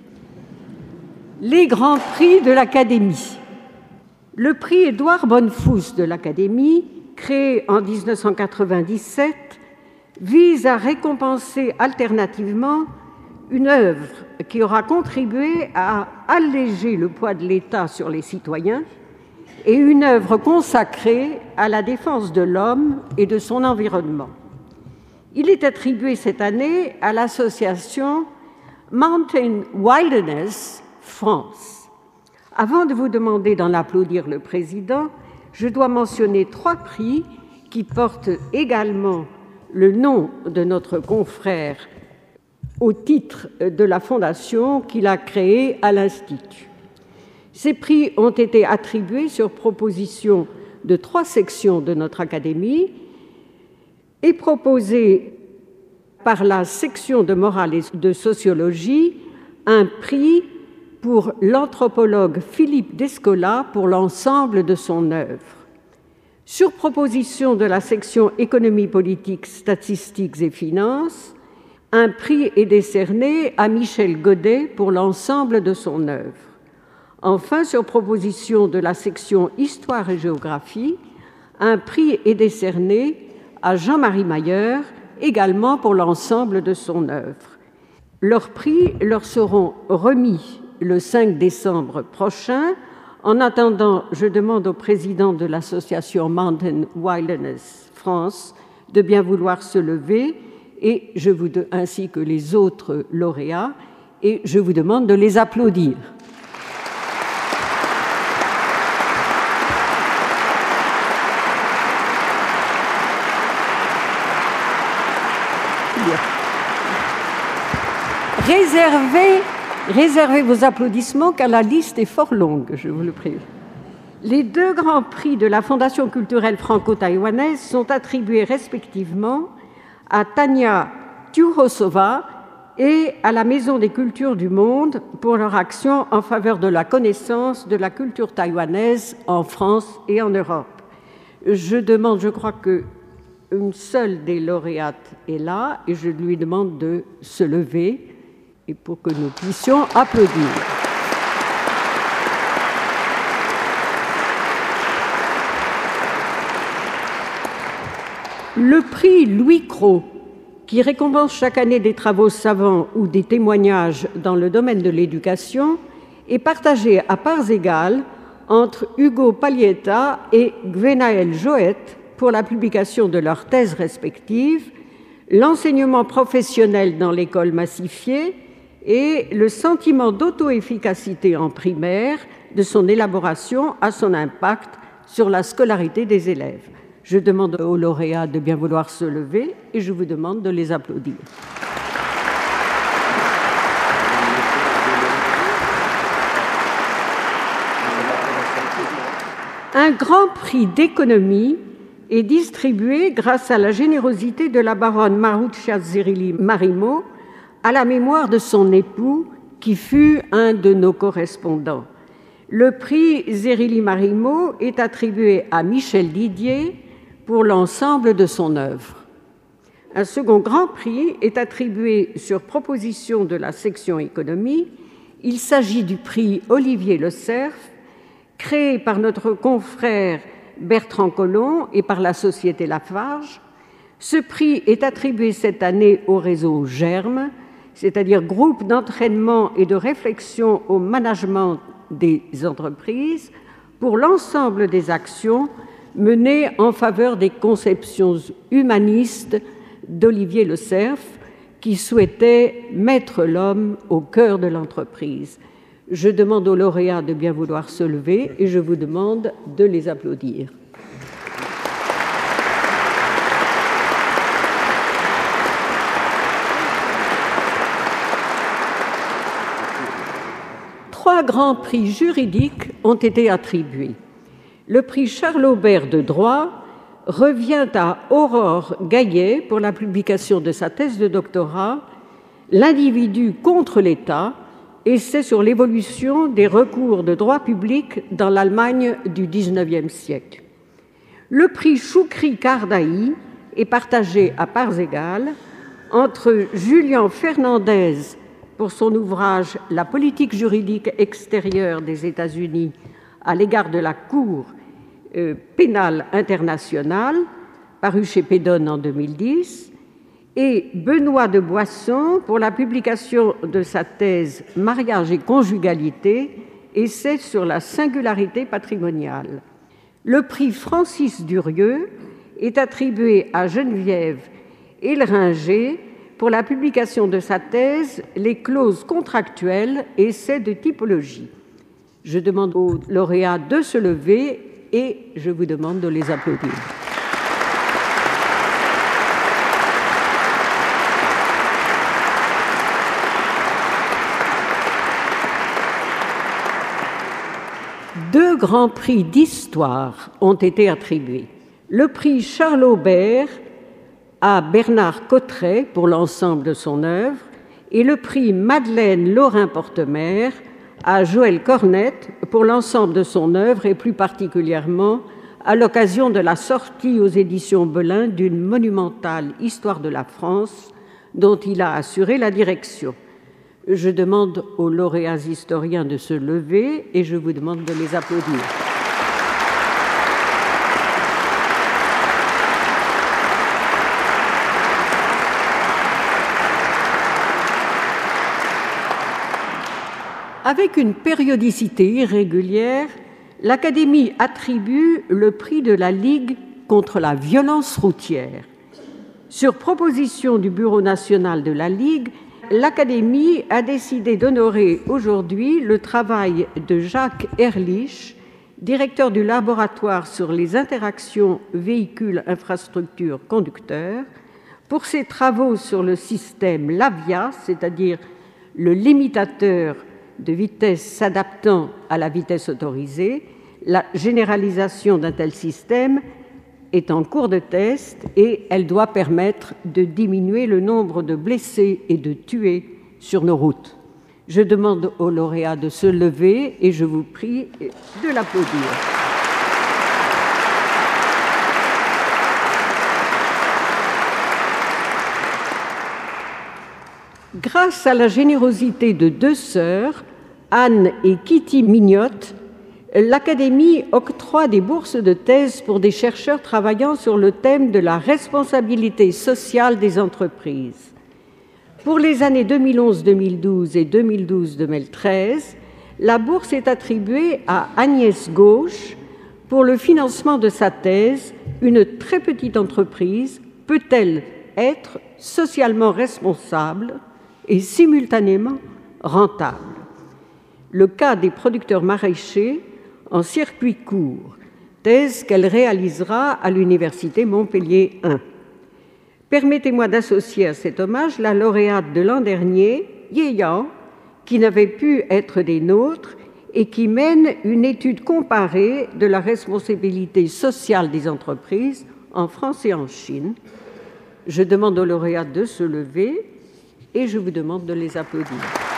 Les grands prix de l'Académie. Le prix Édouard Bonnefous de l'Académie, créé en 1997, vise à récompenser alternativement une œuvre qui aura contribué à alléger le poids de l'État sur les citoyens et une œuvre consacrée à la défense de l'homme et de son environnement. Il est attribué cette année à l'association Mountain Wilderness France. Avant de vous demander d'en applaudir le président, je dois mentionner 3 prix qui portent également le nom de notre confrère au titre de la fondation qu'il a créée à l'Institut. Ces prix ont été attribués sur proposition de 3 sections de notre Académie et proposés par la section de morale et de sociologie, un prix pour l'anthropologue Philippe Descola pour l'ensemble de son œuvre. Sur proposition de la section économie politique, statistiques et finances, un prix est décerné à Michel Godet pour l'ensemble de son œuvre. Enfin, sur proposition de la section histoire et géographie, un prix est décerné à Jean-Marie Mayer, également pour l'ensemble de son œuvre. Leurs prix leur seront remis le 5 décembre prochain. En attendant, je demande au président de l'association Mountain Wilderness France de bien vouloir se lever, et ainsi que les autres lauréats, et je vous demande de les applaudir. Réservez vos applaudissements car la liste est fort longue, je vous le prie. Les 2 grands prix de la Fondation culturelle franco-taïwanaise sont attribués respectivement à Tania Tiuhosova et à la Maison des cultures du monde pour leur action en faveur de la connaissance de la culture taïwanaise en France et en Europe. Je crois qu'une seule des lauréates est là et je lui demande de se lever et pour que nous puissions applaudir. Le prix Louis Cros qui récompense chaque année des travaux savants ou des témoignages dans le domaine de l'éducation, est partagée à parts égales entre Ugo Paglietta et Gwenaël Joët pour la publication de leurs thèses respectives, l'enseignement professionnel dans l'école massifiée et le sentiment d'auto-efficacité en primaire de son élaboration à son impact sur la scolarité des élèves. Je demande aux lauréats de bien vouloir se lever et je vous demande de les applaudir. Un grand prix d'économie est distribué grâce à la générosité de la baronne Maruccia Zerilli Marimo à la mémoire de son époux qui fut un de nos correspondants. Le prix Zerilli Marimo est attribué à Michel Didier pour l'ensemble de son œuvre. Un second grand prix est attribué sur proposition de la section économie. Il s'agit du prix Olivier Le Cerf, créé par notre confrère Bertrand Collomb et par la Société Lafarge. Ce prix est attribué cette année au réseau GERM, c'est-à-dire Groupe d'entraînement et de réflexion au management des entreprises, pour l'ensemble des actions menées en faveur des conceptions humanistes d'Olivier Le Cerf, qui souhaitait mettre l'homme au cœur de l'entreprise. Je demande aux lauréats de bien vouloir se lever et je vous demande de les applaudir. Trois grands prix juridiques ont été attribués. Le prix Charles Aubert de droit revient à Aurore Gaillet pour la publication de sa thèse de doctorat « L'individu contre l'État », essai sur l'évolution des recours de droit public dans l'Allemagne du XIXe siècle. Le prix Choukri Kardaï est partagé à parts égales entre Julian Fernandez pour son ouvrage « La politique juridique extérieure des États-Unis à l'égard de la Cour pénale internationale », paru chez Pédone en 2010, et Benoît de Boisson pour la publication de sa thèse « Mariage et conjugalité, essai sur la singularité patrimoniale ». Le prix Francis Durieux est attribué à Geneviève Elringer pour la publication de sa thèse « Les clauses contractuelles, essai de typologie ». Je demande aux lauréats de se lever et je vous demande de les applaudir. Deux grands prix d'histoire ont été attribués. Le prix Charles Aubert à Bernard Cotteret pour l'ensemble de son œuvre et le prix Madeleine Laurin-Portemer à Joël Cornette pour l'ensemble de son œuvre et plus particulièrement à l'occasion de la sortie aux éditions Belin d'une monumentale histoire de la France dont il a assuré la direction. Je demande aux lauréats historiens de se lever et je vous demande de les applaudir. Avec une périodicité irrégulière, l'Académie attribue le prix de la Ligue contre la violence routière. Sur proposition du Bureau national de la Ligue, l'Académie a décidé d'honorer aujourd'hui le travail de Jacques Ehrlich, directeur du laboratoire sur les interactions véhicules-infrastructures-conducteurs, pour ses travaux sur le système LAVIA, c'est-à-dire le limitateur de vitesse s'adaptant à la vitesse autorisée. La généralisation d'un tel système est en cours de test et elle doit permettre de diminuer le nombre de blessés et de tués sur nos routes. Je demande aux lauréats de se lever et je vous prie de l'applaudir. Grâce à la générosité de deux sœurs, Anne et Kitty Mignotte, l'Académie octroie des bourses de thèse pour des chercheurs travaillant sur le thème de la responsabilité sociale des entreprises. Pour les années 2011-2012 et 2012-2013, la bourse est attribuée à Agnès Gauche pour le financement de sa thèse « Une très petite entreprise peut-elle être socialement responsable et simultanément rentable ?» Le cas des producteurs maraîchers en circuit court, thèse qu'elle réalisera à l'Université Montpellier 1. Permettez-moi d'associer à cet hommage la lauréate de l'an dernier, Yeyan, qui n'avait pu être des nôtres et qui mène une étude comparée de la responsabilité sociale des entreprises en France et en Chine. Je demande aux lauréates de se lever et je vous demande de les applaudir.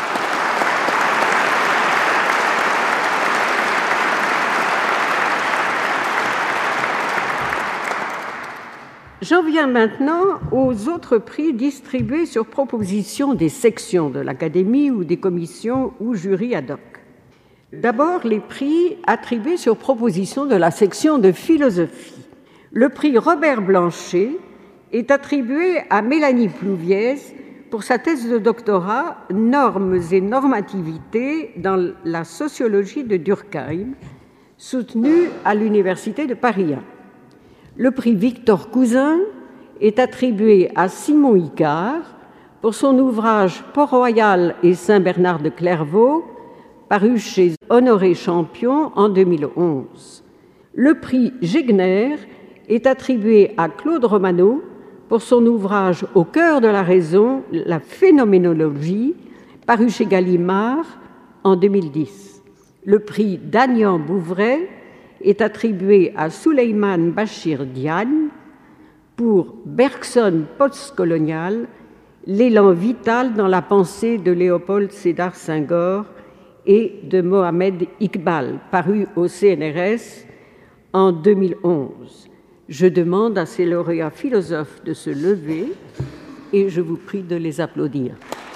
J'en viens maintenant aux autres prix distribués sur proposition des sections de l'Académie ou des commissions ou jurys ad hoc. D'abord, les prix attribués sur proposition de la section de philosophie. Le prix Robert Blanchet est attribué à Mélanie Plouviez pour sa thèse de doctorat « Normes et normativités dans la sociologie de Durkheim », soutenue à l'Université de Paris 1. Le prix Victor Cousin est attribué à Simon Icard pour son ouvrage Port-Royal et Saint-Bernard de Clairvaux, paru chez Honoré Champion en 2011. Le prix Gégner est attribué à Claude Romano pour son ouvrage Au cœur de la raison, la phénoménologie, paru chez Gallimard en 2010. Le prix Dagnan Bouvray est attribué à Souleymane Bachir Diagne pour Bergson postcolonial, l'élan vital dans la pensée de Léopold Sédar Senghor et de Mohamed Iqbal, paru au CNRS en 2011. Je demande à ces lauréats philosophes de se lever et je vous prie de les applaudir.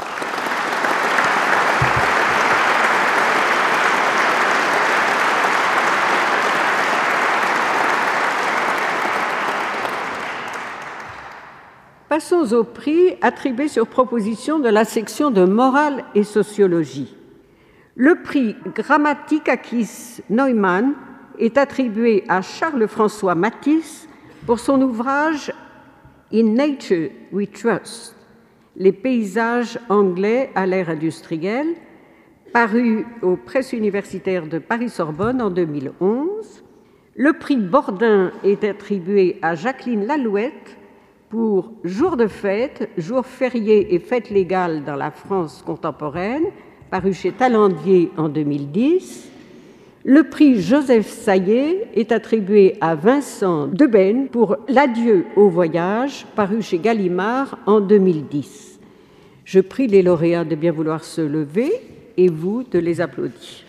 Passons aux prix attribués sur proposition de la section de morale et sociologie. Le prix Grammatikakis Neumann est attribué à Charles-François Matisse pour son ouvrage In Nature We Trust, les paysages anglais à l'ère industrielle, paru aux presses universitaires de Paris-Sorbonne en 2011. Le prix Bordin est attribué à Jacqueline Lalouette pour Jours de fête, jours fériés et fêtes légales dans la France contemporaine, paru chez Talandier en 2010. Le prix Joseph Saillet est attribué à Vincent Deben pour L'adieu au voyage, paru chez Gallimard en 2010. Je prie les lauréats de bien vouloir se lever et vous de les applaudir.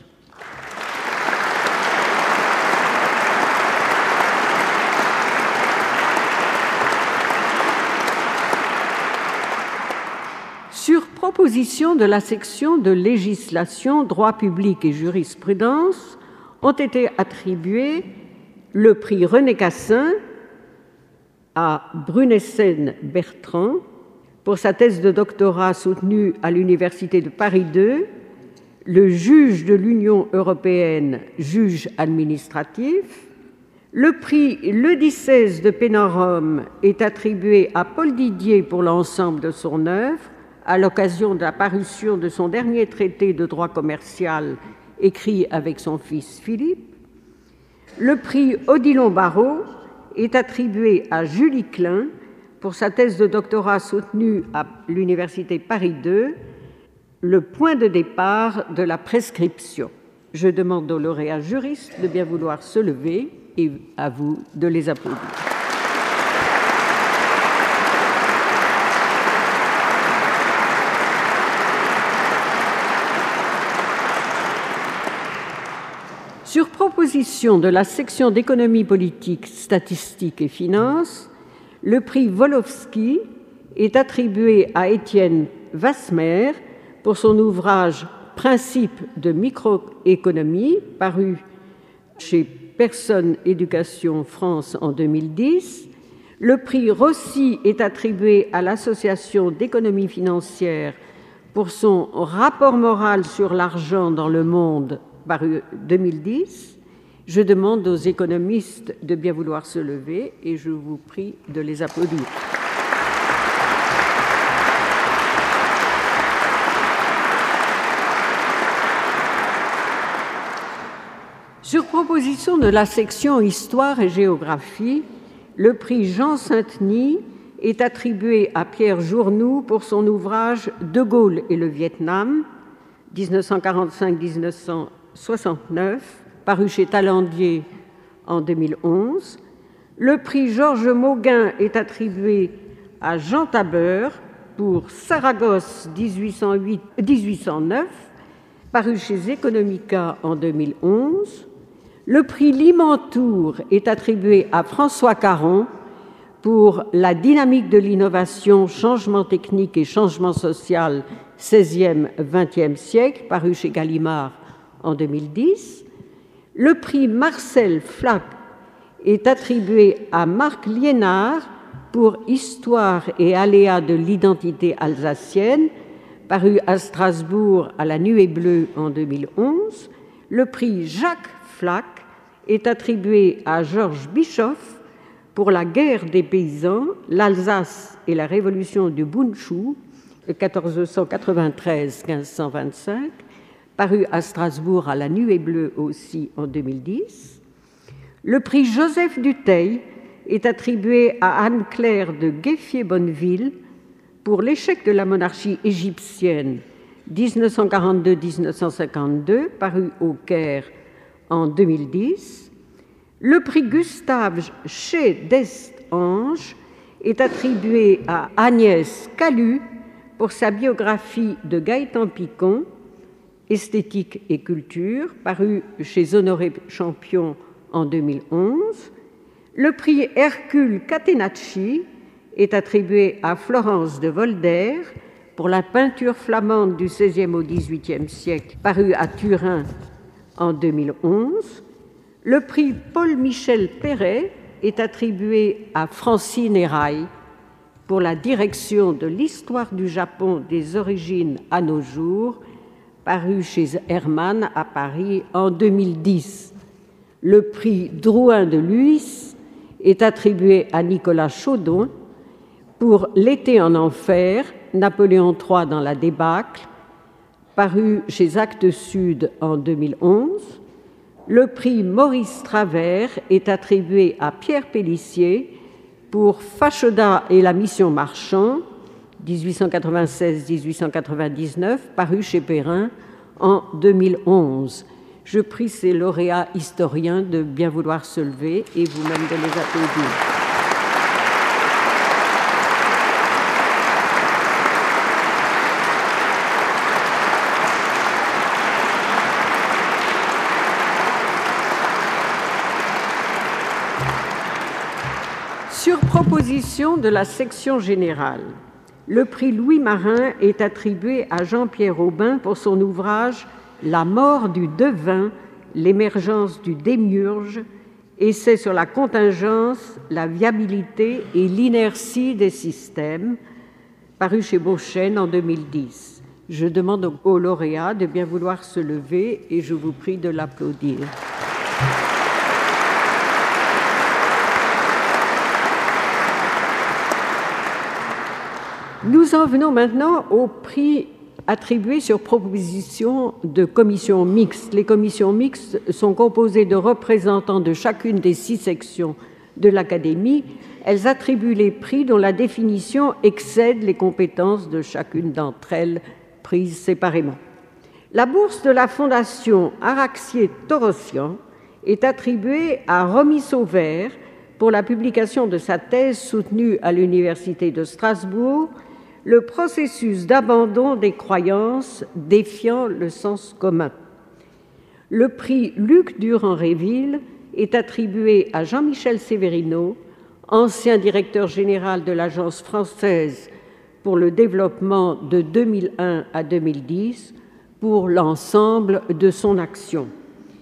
Sur proposition de la section de législation, droit public et jurisprudence, ont été attribués le prix René Cassin à Brunessen Bertrand pour sa thèse de doctorat soutenue à l'Université de Paris 2, le juge de l'Union européenne, juge administratif. Le prix Ledicès de Pénarum est attribué à Paul Didier pour l'ensemble de son œuvre, à l'occasion de la parution de son dernier traité de droit commercial écrit avec son fils Philippe. Le prix Odilon Barrault est attribué à Julie Klein pour sa thèse de doctorat soutenue à l'Université Paris 2, le point de départ de la prescription. Je demande aux lauréats juristes de bien vouloir se lever et à vous de les applaudir. Sur proposition de la section d'économie politique, statistique et finances, le prix Wolowski est attribué à Étienne Wasmer pour son ouvrage « Principes de microéconomie » paru chez Personne Éducation France en 2010. Le prix Rossi est attribué à l'Association d'économie financière pour son rapport moral sur l'argent dans le monde, paru 2010. Je demande aux économistes de bien vouloir se lever et je vous prie de les applaudir. Sur proposition de la section Histoire et Géographie, le prix Jean Sainteny est attribué à Pierre Journoux pour son ouvrage « De Gaulle et le Vietnam » 1945-1969, paru chez Talandier en 2011. Le prix Georges Mauguin est attribué à Jean Tabeur pour Saragosse 1809, paru chez Economica en 2011. Le prix Limantour est attribué à François Caron pour La dynamique de l'innovation, changement technique et changement social, 16e-20e siècle, paru chez Gallimard en 2010. Le prix Marcel Flack est attribué à Marc Liénard pour Histoire et aléas de l'identité alsacienne, paru à Strasbourg à la Nuée Bleue en 2011. Le prix Jacques Flack est attribué à Georges Bischoff pour La guerre des paysans, l'Alsace et la révolution du Bundschuh, 1493-1525, paru à Strasbourg à la Nuée Bleue aussi en 2010. Le prix Joseph Dutheil est attribué à Anne-Claire de Gueffier-Bonneville pour L'échec de la monarchie égyptienne 1942-1952, paru au Caire en 2010. Le prix Gustave Chez d'Estanges est attribué à Agnès Calu pour sa biographie de Gaëtan Picon, Esthétique et culture, paru chez Honoré Champion en 2011. Le prix Hercule Catenacci est attribué à Florence de Volder pour la peinture flamande du XVIe au XVIIIe siècle, paru à Turin en 2011. Le prix Paul-Michel Perret est attribué à Francine Eraille pour la direction de l'histoire du Japon des origines à nos jours, paru chez Hermann à Paris en 2010. Le prix Drouin de Lhuys est attribué à Nicolas Chaudon pour L'été en enfer, Napoléon III dans la débâcle, paru chez Actes Sud en 2011. Le prix Maurice Travers est attribué à Pierre Pélissier pour Facheda et la mission Marchand, 1896-1899, paru chez Perrin en 2011. Je prie ces lauréats historiens de bien vouloir se lever et vous-même de les applaudir. Sur proposition de la section générale, le prix Louis Marin est attribué à Jean-Pierre Aubin pour son ouvrage « La mort du devin, l'émergence du démiurge, essai sur la contingence, la viabilité et l'inertie des systèmes », paru chez Beauchesne en 2010. Je demande aux lauréats de bien vouloir se lever et je vous prie de l'applaudir. Nous en venons maintenant au prix attribué sur proposition de commissions mixtes. Les commissions mixtes sont composées de représentants de chacune des 6 sections de l'Académie. Elles attribuent les prix dont la définition excède les compétences de chacune d'entre elles, prises séparément. La bourse de la Fondation Araxier-Torossian est attribuée à Romy Sauvert pour la publication de sa thèse soutenue à l'Université de Strasbourg, le processus d'abandon des croyances défiant le sens commun. Le prix Luc Durand-Réville est attribué à Jean-Michel Severino, ancien directeur général de l'Agence française pour le développement de 2001 à 2010, pour l'ensemble de son action.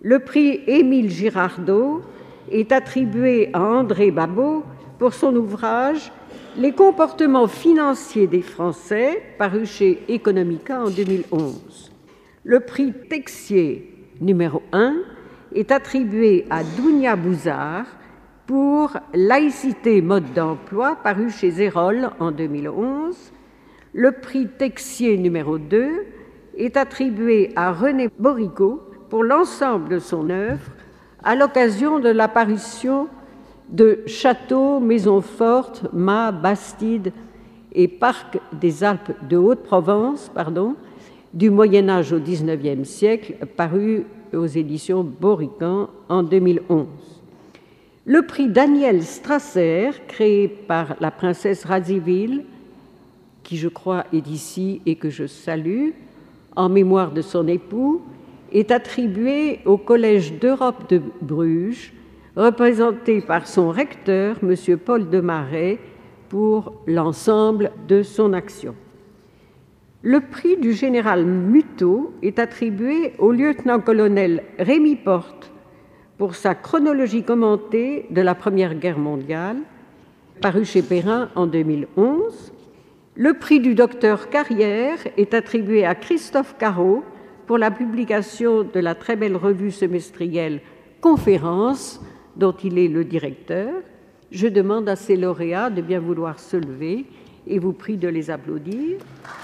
Le prix Émile Girardot est attribué à André Babot pour son ouvrage « Les comportements financiers des Français » paru chez Economica en 2011. Le prix Texier numéro 1 est attribué à Dounia Bouzard pour « Laïcité, mode d'emploi » paru chez Erol en 2011. Le prix Texier numéro 2 est attribué à René Borigo pour l'ensemble de son œuvre à l'occasion de l'apparition de châteaux, maisons fortes, mâts, bastides et parcs des Alpes de Haute-Provence, du Moyen-Âge au XIXe siècle, paru aux éditions Borican en 2011. Le prix Daniel Strasser, créé par la princesse Radziwiłł, qui je crois est ici et que je salue, en mémoire de son époux, est attribué au Collège d'Europe de Bruges, représenté par son recteur, M. Paul Demaret, pour l'ensemble de son action. Le prix du général Muteau est attribué au lieutenant-colonel Rémy Porte pour sa chronologie commentée de la Première Guerre mondiale, paru chez Perrin en 2011. Le prix du docteur Carrière est attribué à Christophe Carreau pour la publication de la très belle revue semestrielle Conférence, dont il est le directeur. Je demande à ces lauréats de bien vouloir se lever et vous prie de les applaudir.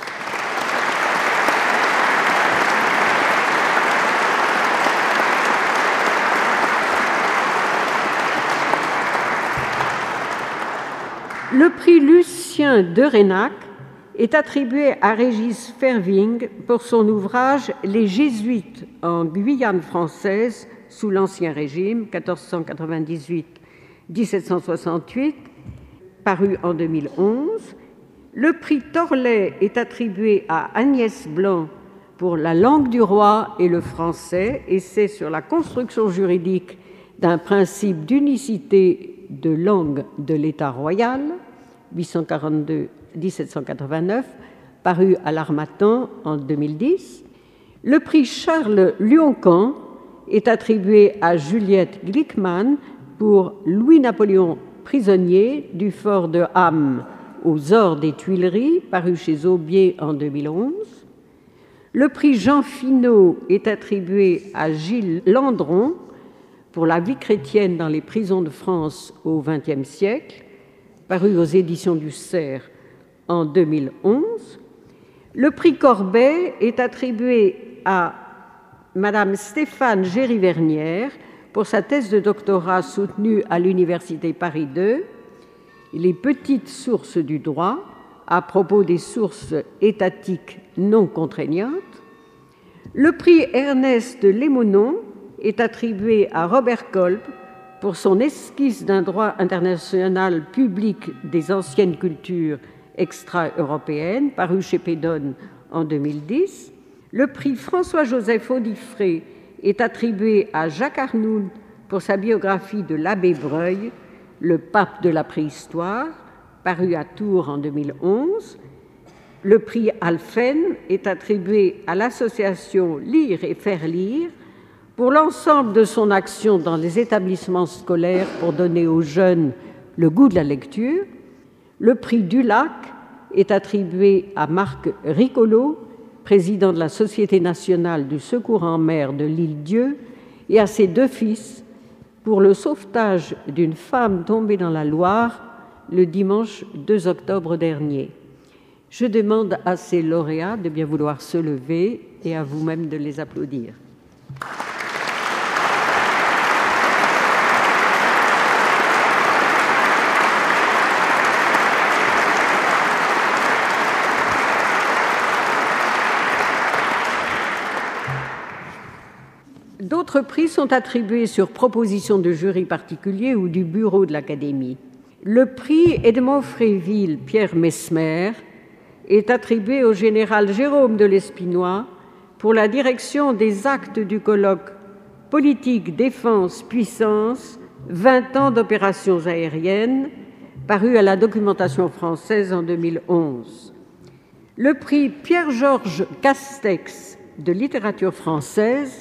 Le prix Lucien de Reynac est attribué à Régis Ferving pour son ouvrage « Les Jésuites en Guyane française sous l'Ancien Régime, 1498-1768 », paru en 2011. Le prix Torlet est attribué à Agnès Blanc pour La langue du roi et le français, essai sur la construction juridique d'un principe d'unicité de langue de l'État royal, 842-1789, paru à l'Harmattan en 2010. Le prix Charles Lioncan est attribué à Juliette Glickman pour Louis-Napoléon prisonnier du fort de Ham aux ors des Tuileries, paru chez Aubier en 2011. Le prix Jean Finot est attribué à Gilles Landron pour La vie chrétienne dans les prisons de France au XXe siècle, paru aux éditions du Cerf en 2011. Le prix Corbet est attribué à Madame Stéphane Géry-Vernière pour sa thèse de doctorat soutenue à l'Université Paris II, Les petites sources du droit, à propos des sources étatiques non contraignantes. Le prix Ernest Lémonon est attribué à Robert Kolb pour son esquisse d'un droit international public des anciennes cultures extra-européennes, paru chez Pédone en 2010. Le prix François-Joseph Audifré est attribué à Jacques Arnould pour sa biographie de l'abbé Breuil, le pape de la préhistoire, paru à Tours en 2011. Le prix Alphen est attribué à l'association Lire et faire lire pour l'ensemble de son action dans les établissements scolaires pour donner aux jeunes le goût de la lecture. Le prix Dulac est attribué à Marc Ricolo, président de la Société nationale du secours en mer de l'Île-Dieu, et à ses deux fils pour le sauvetage d'une femme tombée dans la Loire le dimanche 2 octobre dernier. Je demande à ces lauréats de bien vouloir se lever et à vous-même de les applaudir. D'autres prix sont attribués sur proposition de jury particulier ou du bureau de l'Académie. Le prix Edmond Fréville Pierre Mesmer est attribué au général Jérôme de l'Espinois pour la direction des actes du colloque Politique, défense, puissance, 20 ans d'opérations aériennes, paru à la documentation française en 2011. Le prix Pierre-Georges Castex de littérature française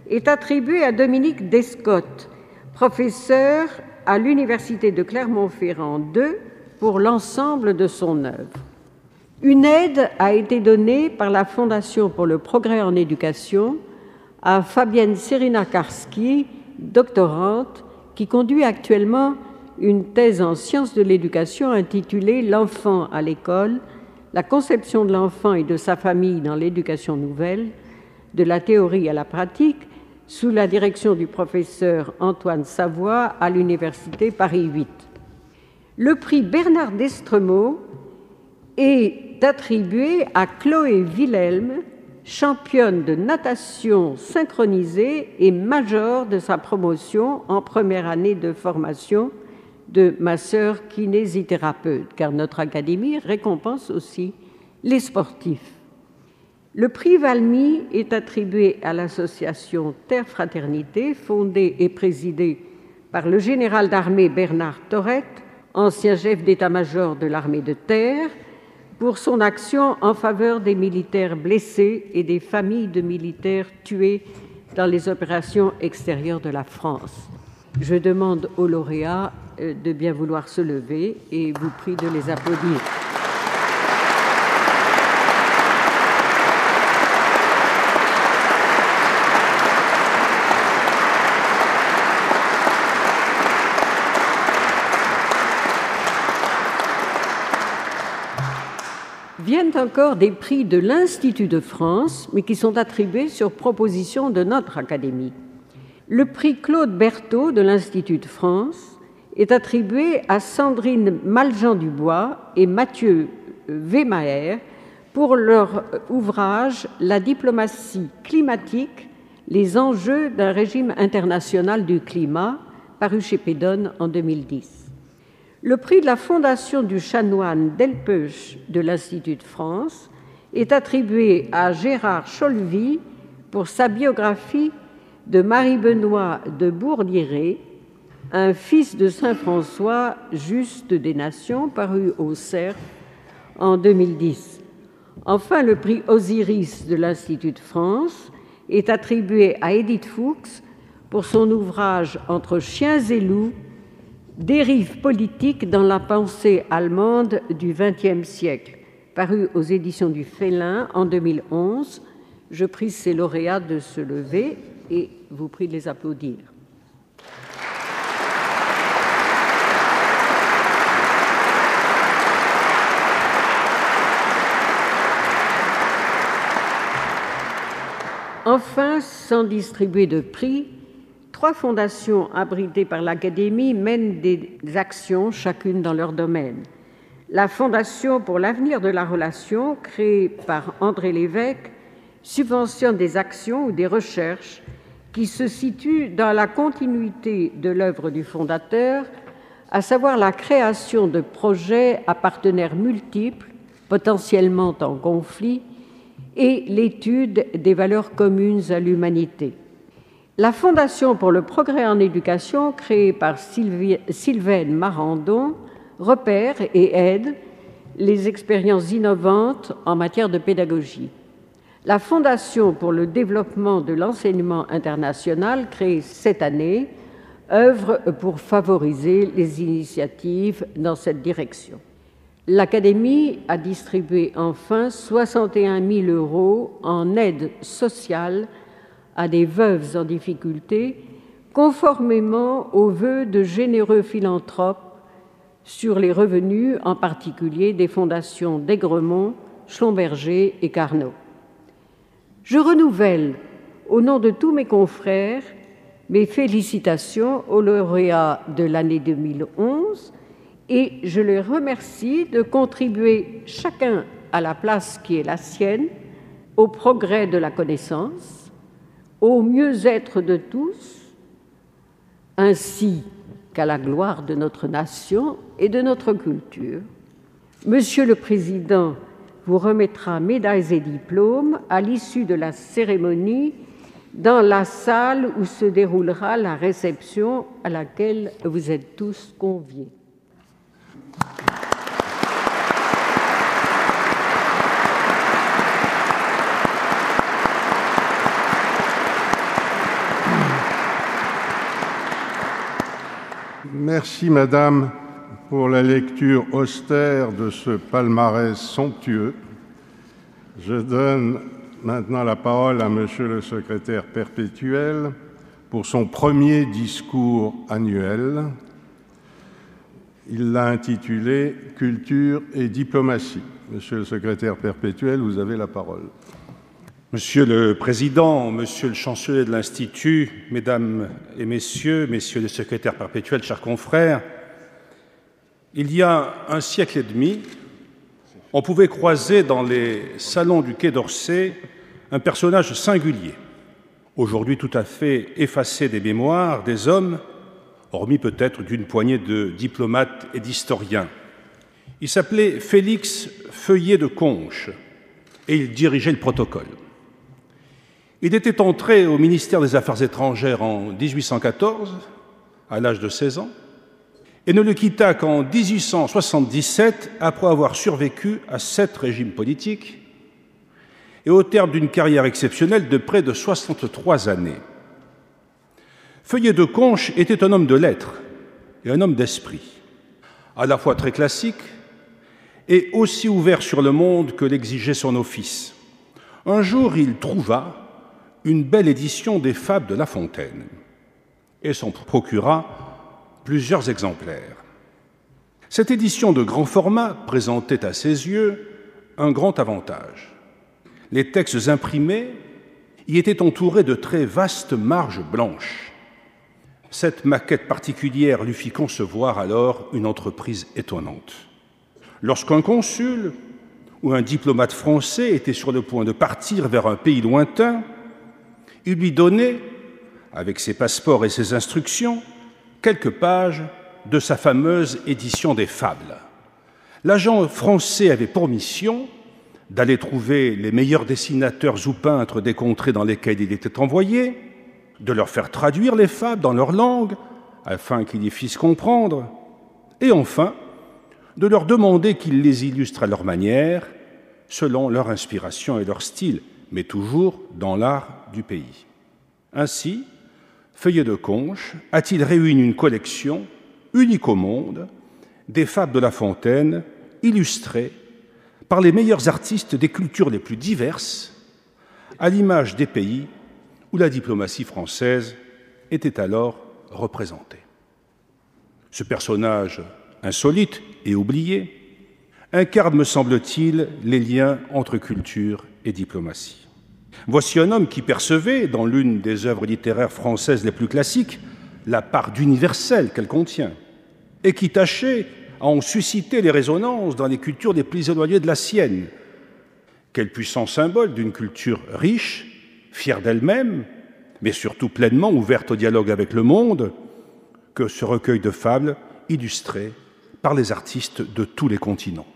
est attribué à Dominique Descottes, professeur à l'Université de Clermont-Ferrand II, pour l'ensemble de son œuvre. Une aide a été donnée par la Fondation pour le progrès en éducation à Fabienne Serina-Karski, doctorante, qui conduit actuellement une thèse en sciences de l'éducation intitulée « L'enfant à l'école, la conception de l'enfant et de sa famille dans l'éducation nouvelle, de la théorie à la pratique », sous la direction du professeur Antoine Savoie à l'Université Paris 8. Le prix Bernard d'Estremaux est attribué à Chloé Wilhelm, championne de natation synchronisée et major de sa promotion en première année de formation de masseur kinésithérapeute, car notre académie récompense aussi les sportifs. Le prix Valmy est attribué à l'association Terre Fraternité, fondée et présidée par le général d'armée Bernard Torette, ancien chef d'état-major de l'armée de terre, pour son action en faveur des militaires blessés et des familles de militaires tués dans les opérations extérieures de la France. Je demande aux lauréats de bien vouloir se lever et vous prie de les applaudir. Viennent encore des prix de l'Institut de France, mais qui sont attribués sur proposition de notre Académie. Le prix Claude Berthaud de l'Institut de France est attribué à Sandrine Maljean-Dubois et Mathieu Wehmaer pour leur ouvrage « La diplomatie climatique, les enjeux d'un régime international du climat » paru chez Pédone en 2010. Le prix de la Fondation du chanoine Delpeuch de l'Institut de France est attribué à Gérard Cholvy pour sa biographie de Marie-Benoît de Bourdieret, un fils de saint François, juste des nations, paru au Cerf en 2010. Enfin, le prix Osiris de l'Institut de France est attribué à Edith Fuchs pour son ouvrage « Entre chiens et loups, dérives politiques dans la pensée allemande du XXe siècle », paru aux éditions du Félin en 2011. Je prie ces lauréats de se lever et vous prie de les applaudir. Enfin, sans distribuer de prix, 3 fondations abritées par l'Académie mènent des actions, chacune dans leur domaine. La Fondation pour l'avenir de la relation, créée par André Lévesque, subventionne des actions ou des recherches qui se situent dans la continuité de l'œuvre du fondateur, à savoir la création de projets à partenaires multiples, potentiellement en conflit, et l'étude des valeurs communes à l'humanité. La Fondation pour le progrès en éducation, créée par Sylvaine Marandon, repère et aide les expériences innovantes en matière de pédagogie. La Fondation pour le développement de l'enseignement international, créée cette année, œuvre pour favoriser les initiatives dans cette direction. L'Académie a distribué enfin 61 000 € en aide sociale à des veuves en difficulté, conformément aux vœux de généreux philanthropes sur les revenus, en particulier des fondations d'Aigremont, Schlumberger et Carnot. Je renouvelle, au nom de tous mes confrères, mes félicitations aux lauréats de l'année 2011 et je les remercie de contribuer chacun à la place qui est la sienne, au progrès de la connaissance, au mieux-être de tous, ainsi qu'à la gloire de notre nation et de notre culture. Monsieur le Président vous remettra médailles et diplômes à l'issue de la cérémonie dans la salle où se déroulera la réception à laquelle vous êtes tous conviés. Merci, Madame, pour la lecture austère de ce palmarès somptueux. Je donne maintenant la parole à Monsieur le secrétaire perpétuel pour son premier discours annuel. Il l'a intitulé « Culture et diplomatie ». Monsieur le secrétaire perpétuel, vous avez la parole. Monsieur le Président, Monsieur le chancelier de l'Institut, Mesdames et Messieurs, Messieurs les secrétaires perpétuels, chers confrères, il y a un siècle et demi, on pouvait croiser dans les salons du Quai d'Orsay un personnage singulier, aujourd'hui tout à fait effacé des mémoires des hommes, hormis peut-être d'une poignée de diplomates et d'historiens. Il s'appelait Félix Feuillet de Conches et il dirigeait le protocole. Il était entré au ministère des Affaires étrangères en 1814, à l'âge de 16 ans, et ne le quitta qu'en 1877, après avoir survécu à 7 régimes politiques, et au terme d'une carrière exceptionnelle de près de 63 années. Feuillet de Conches était un homme de lettres et un homme d'esprit, à la fois très classique et aussi ouvert sur le monde que l'exigeait son office. Un jour, il trouva une belle édition des Fables de La Fontaine et s'en procura plusieurs exemplaires. Cette édition de grand format présentait à ses yeux un grand avantage. Les textes imprimés y étaient entourés de très vastes marges blanches. Cette maquette particulière lui fit concevoir alors une entreprise étonnante. Lorsqu'un consul ou un diplomate français était sur le point de partir vers un pays lointain, il lui donnait, avec ses passeports et ses instructions, quelques pages de sa fameuse édition des Fables. L'agent français avait pour mission d'aller trouver les meilleurs dessinateurs ou peintres des contrées dans lesquelles il était envoyé, de leur faire traduire les fables dans leur langue, afin qu'ils les fissent comprendre, et enfin, de leur demander qu'ils les illustrent à leur manière, selon leur inspiration et leur style, mais toujours dans l'art du pays. Ainsi, Feuillet de Conches a-t-il réuni une collection, unique au monde, des fables de La Fontaine, illustrées par les meilleurs artistes des cultures les plus diverses, à l'image des pays où la diplomatie française était alors représentée. Ce personnage insolite et oublié incarne, me semble-t-il, les liens entre culture et diplomatie. Voici un homme qui percevait, dans l'une des œuvres littéraires françaises les plus classiques, la part d'universel qu'elle contient, et qui tâchait à en susciter les résonances dans les cultures les plus éloignées de la sienne. Quel puissant symbole d'une culture riche, fière d'elle-même, mais surtout pleinement ouverte au dialogue avec le monde, que ce recueil de fables illustré par les artistes de tous les continents.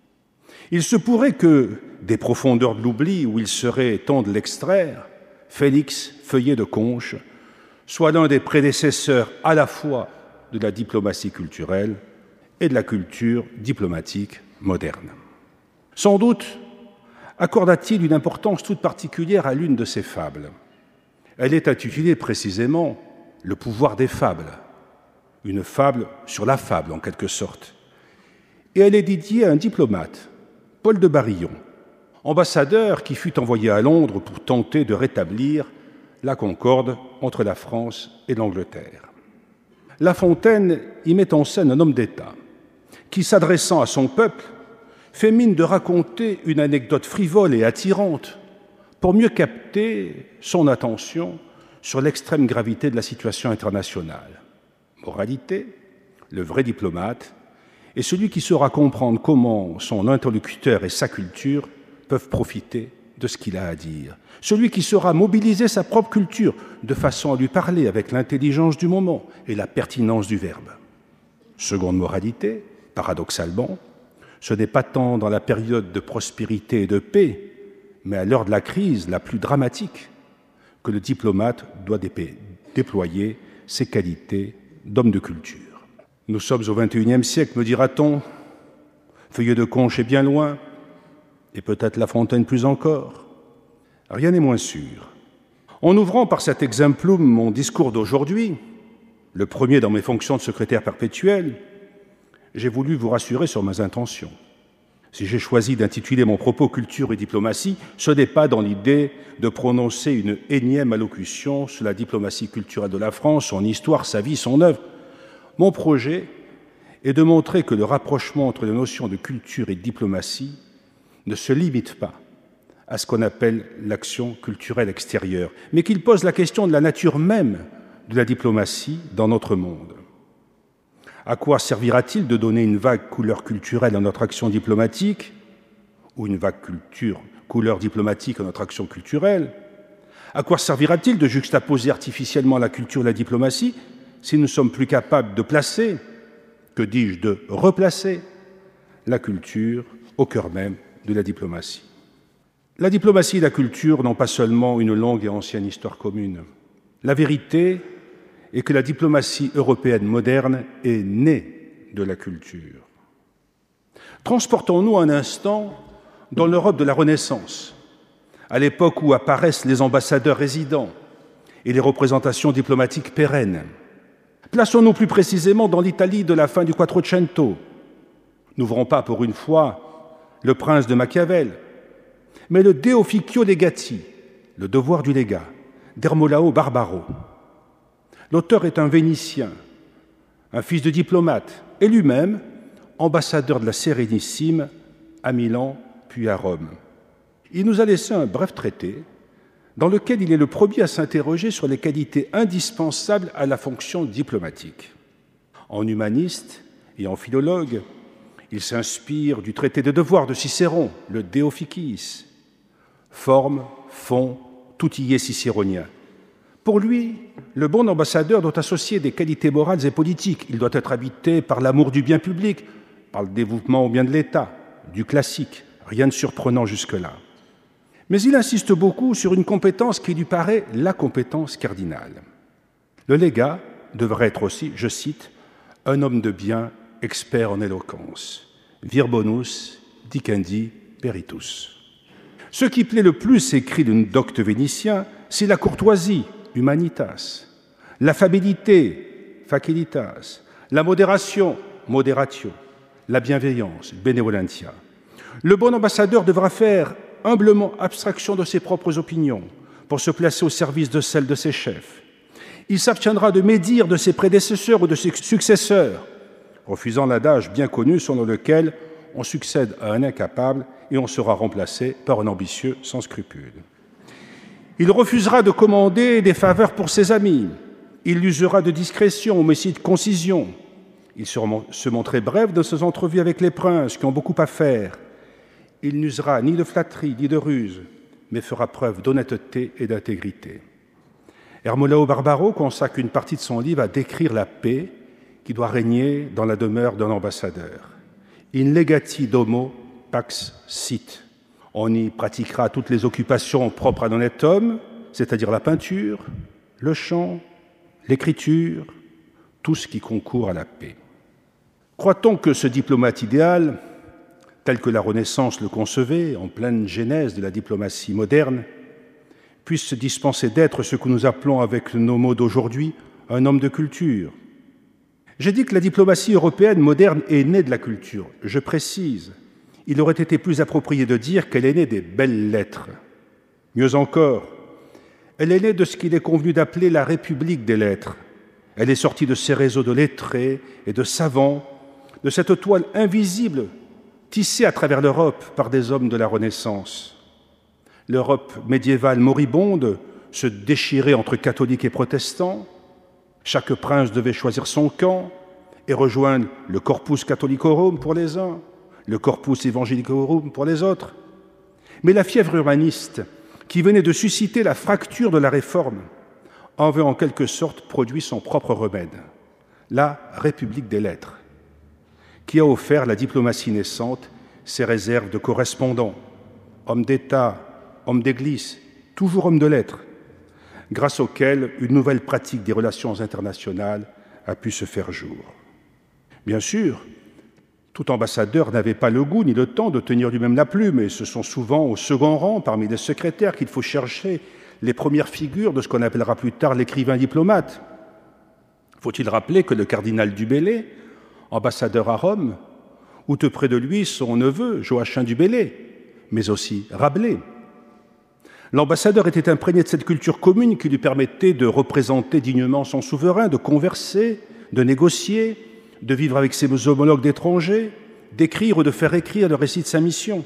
Il se pourrait que, des profondeurs de l'oubli où il serait temps de l'extraire, Félix Feuillet de Conches soit l'un des prédécesseurs à la fois de la diplomatie culturelle et de la culture diplomatique moderne. Sans doute accorda-t-il une importance toute particulière à l'une de ses fables. Elle est intitulée précisément « Le pouvoir des fables », une fable sur la fable en quelque sorte. Et elle est dédiée à un diplomate, Paul de Barillon, ambassadeur qui fut envoyé à Londres pour tenter de rétablir la concorde entre la France et l'Angleterre. La Fontaine y met en scène un homme d'État qui, s'adressant à son peuple, fait mine de raconter une anecdote frivole et attirante pour mieux capter son attention sur l'extrême gravité de la situation internationale. Moralité, le vrai diplomate est celui qui saura comprendre comment son interlocuteur et sa culture peuvent profiter de ce qu'il a à dire. Celui qui saura mobiliser sa propre culture de façon à lui parler avec l'intelligence du moment et la pertinence du verbe. Seconde moralité, paradoxalement, ce n'est pas tant dans la période de prospérité et de paix, mais à l'heure de la crise la plus dramatique, que le diplomate doit déployer ses qualités d'homme de culture. Nous sommes au XXIe siècle, me dira-t-on. Feuillet de Conches est bien loin, et peut-être La Fontaine plus encore. Rien n'est moins sûr. En ouvrant par cet exemplum mon discours d'aujourd'hui, le premier dans mes fonctions de secrétaire perpétuel, j'ai voulu vous rassurer sur mes intentions. Si j'ai choisi d'intituler mon propos « Culture et diplomatie », ce n'est pas dans l'idée de prononcer une énième allocution sur la diplomatie culturelle de la France, son histoire, sa vie, son œuvre. Mon projet est de montrer que le rapprochement entre les notions de culture et de diplomatie ne se limite pas à ce qu'on appelle l'action culturelle extérieure, mais qu'il pose la question de la nature même de la diplomatie dans notre monde. À quoi servira-t-il de donner une vague couleur culturelle à notre action diplomatique, ou une vague couleur diplomatique à notre action culturelle? À quoi servira-t-il de juxtaposer artificiellement la culture et la diplomatie si nous ne sommes plus capables de placer, que dis-je, de replacer la culture au cœur même de la diplomatie? La diplomatie et la culture n'ont pas seulement une longue et ancienne histoire commune. La vérité est que la diplomatie européenne moderne est née de la culture. Transportons-nous un instant dans l'Europe de la Renaissance, à l'époque où apparaissent les ambassadeurs résidents et les représentations diplomatiques pérennes. Plaçons-nous plus précisément dans l'Italie de la fin du Quattrocento. N'ouvrons pas pour une fois le prince de Machiavel, mais le De Officio Legati, le devoir du légat, d'Ermolao Barbaro. L'auteur est un Vénitien, un fils de diplomate, et lui-même ambassadeur de la Sérénissime à Milan puis à Rome. Il nous a laissé un bref traité dans lequel il est le premier à s'interroger sur les qualités indispensables à la fonction diplomatique. En humaniste et en philologue, il s'inspire du traité des devoirs de Cicéron, le De Officiis. Forme, fond, tout y est cicéronien. Pour lui, le bon ambassadeur doit associer des qualités morales et politiques. Il doit être habité par l'amour du bien public, par le dévouement au bien de l'État, du classique. Rien de surprenant jusque-là. Mais il insiste beaucoup sur une compétence qui lui paraît la compétence cardinale. Le légat devrait être aussi, je cite, un homme de bien, expert en éloquence. Vir bonus, dicendi, peritus. Ce qui plaît le plus, écrit le docte vénitien, c'est la courtoisie, humanitas, l'affabilité, facilitas, la modération, moderatio, la bienveillance, benevolentia. Le bon ambassadeur devra faire humblement abstraction de ses propres opinions pour se placer au service de celles de ses chefs. Il s'abstiendra de médire de ses prédécesseurs ou de ses successeurs, refusant l'adage bien connu selon lequel on succède à un incapable et on sera remplacé par un ambitieux sans scrupules. Il refusera de commander des faveurs pour ses amis. Il usera de discrétion, mais aussi de concision. Il se montrait bref dans ses entrevues avec les princes qui ont beaucoup à faire. Il n'usera ni de flatterie ni de ruse, mais fera preuve d'honnêteté et d'intégrité. Ermolao Barbaro consacre une partie de son livre à décrire la paix qui doit régner dans la demeure d'un ambassadeur. In legati domo pax sit. On y pratiquera toutes les occupations propres à un honnête homme, c'est-à-dire la peinture, le chant, l'écriture, tout ce qui concourt à la paix. Croit-on que ce diplomate idéal, tel que la Renaissance le concevait, en pleine genèse de la diplomatie moderne, puisse se dispenser d'être ce que nous appelons avec nos mots d'aujourd'hui un homme de culture? J'ai dit que la diplomatie européenne moderne est née de la culture. Je précise, il aurait été plus approprié de dire qu'elle est née des belles lettres. Mieux encore, elle est née de ce qu'il est convenu d'appeler la République des lettres. Elle est sortie de ces réseaux de lettrés et de savants, de cette toile invisible tissée à travers l'Europe par des hommes de la Renaissance. L'Europe médiévale moribonde se déchirait entre catholiques et protestants. Chaque prince devait choisir son camp et rejoindre le corpus catholicorum pour les uns, le corpus evangelicorum pour les autres. Mais la fièvre humaniste, qui venait de susciter la fracture de la Réforme, avait en quelque sorte produit son propre remède, la République des lettres, qui a offert à la diplomatie naissante ses réserves de correspondants, hommes d'État, hommes d'Église, toujours hommes de lettres, grâce auxquels une nouvelle pratique des relations internationales a pu se faire jour. Bien sûr, tout ambassadeur n'avait pas le goût ni le temps de tenir lui-même la plume, et ce sont souvent au second rang, parmi les secrétaires, qu'il faut chercher les premières figures de ce qu'on appellera plus tard l'écrivain diplomate. Faut-il rappeler que le cardinal du Bellay, ambassadeur à Rome, ou tout près de lui son neveu, Joachim du Bellay, mais aussi Rabelais. L'ambassadeur était imprégné de cette culture commune qui lui permettait de représenter dignement son souverain, de converser, de négocier, de vivre avec ses homologues d'étrangers, d'écrire ou de faire écrire le récit de sa mission.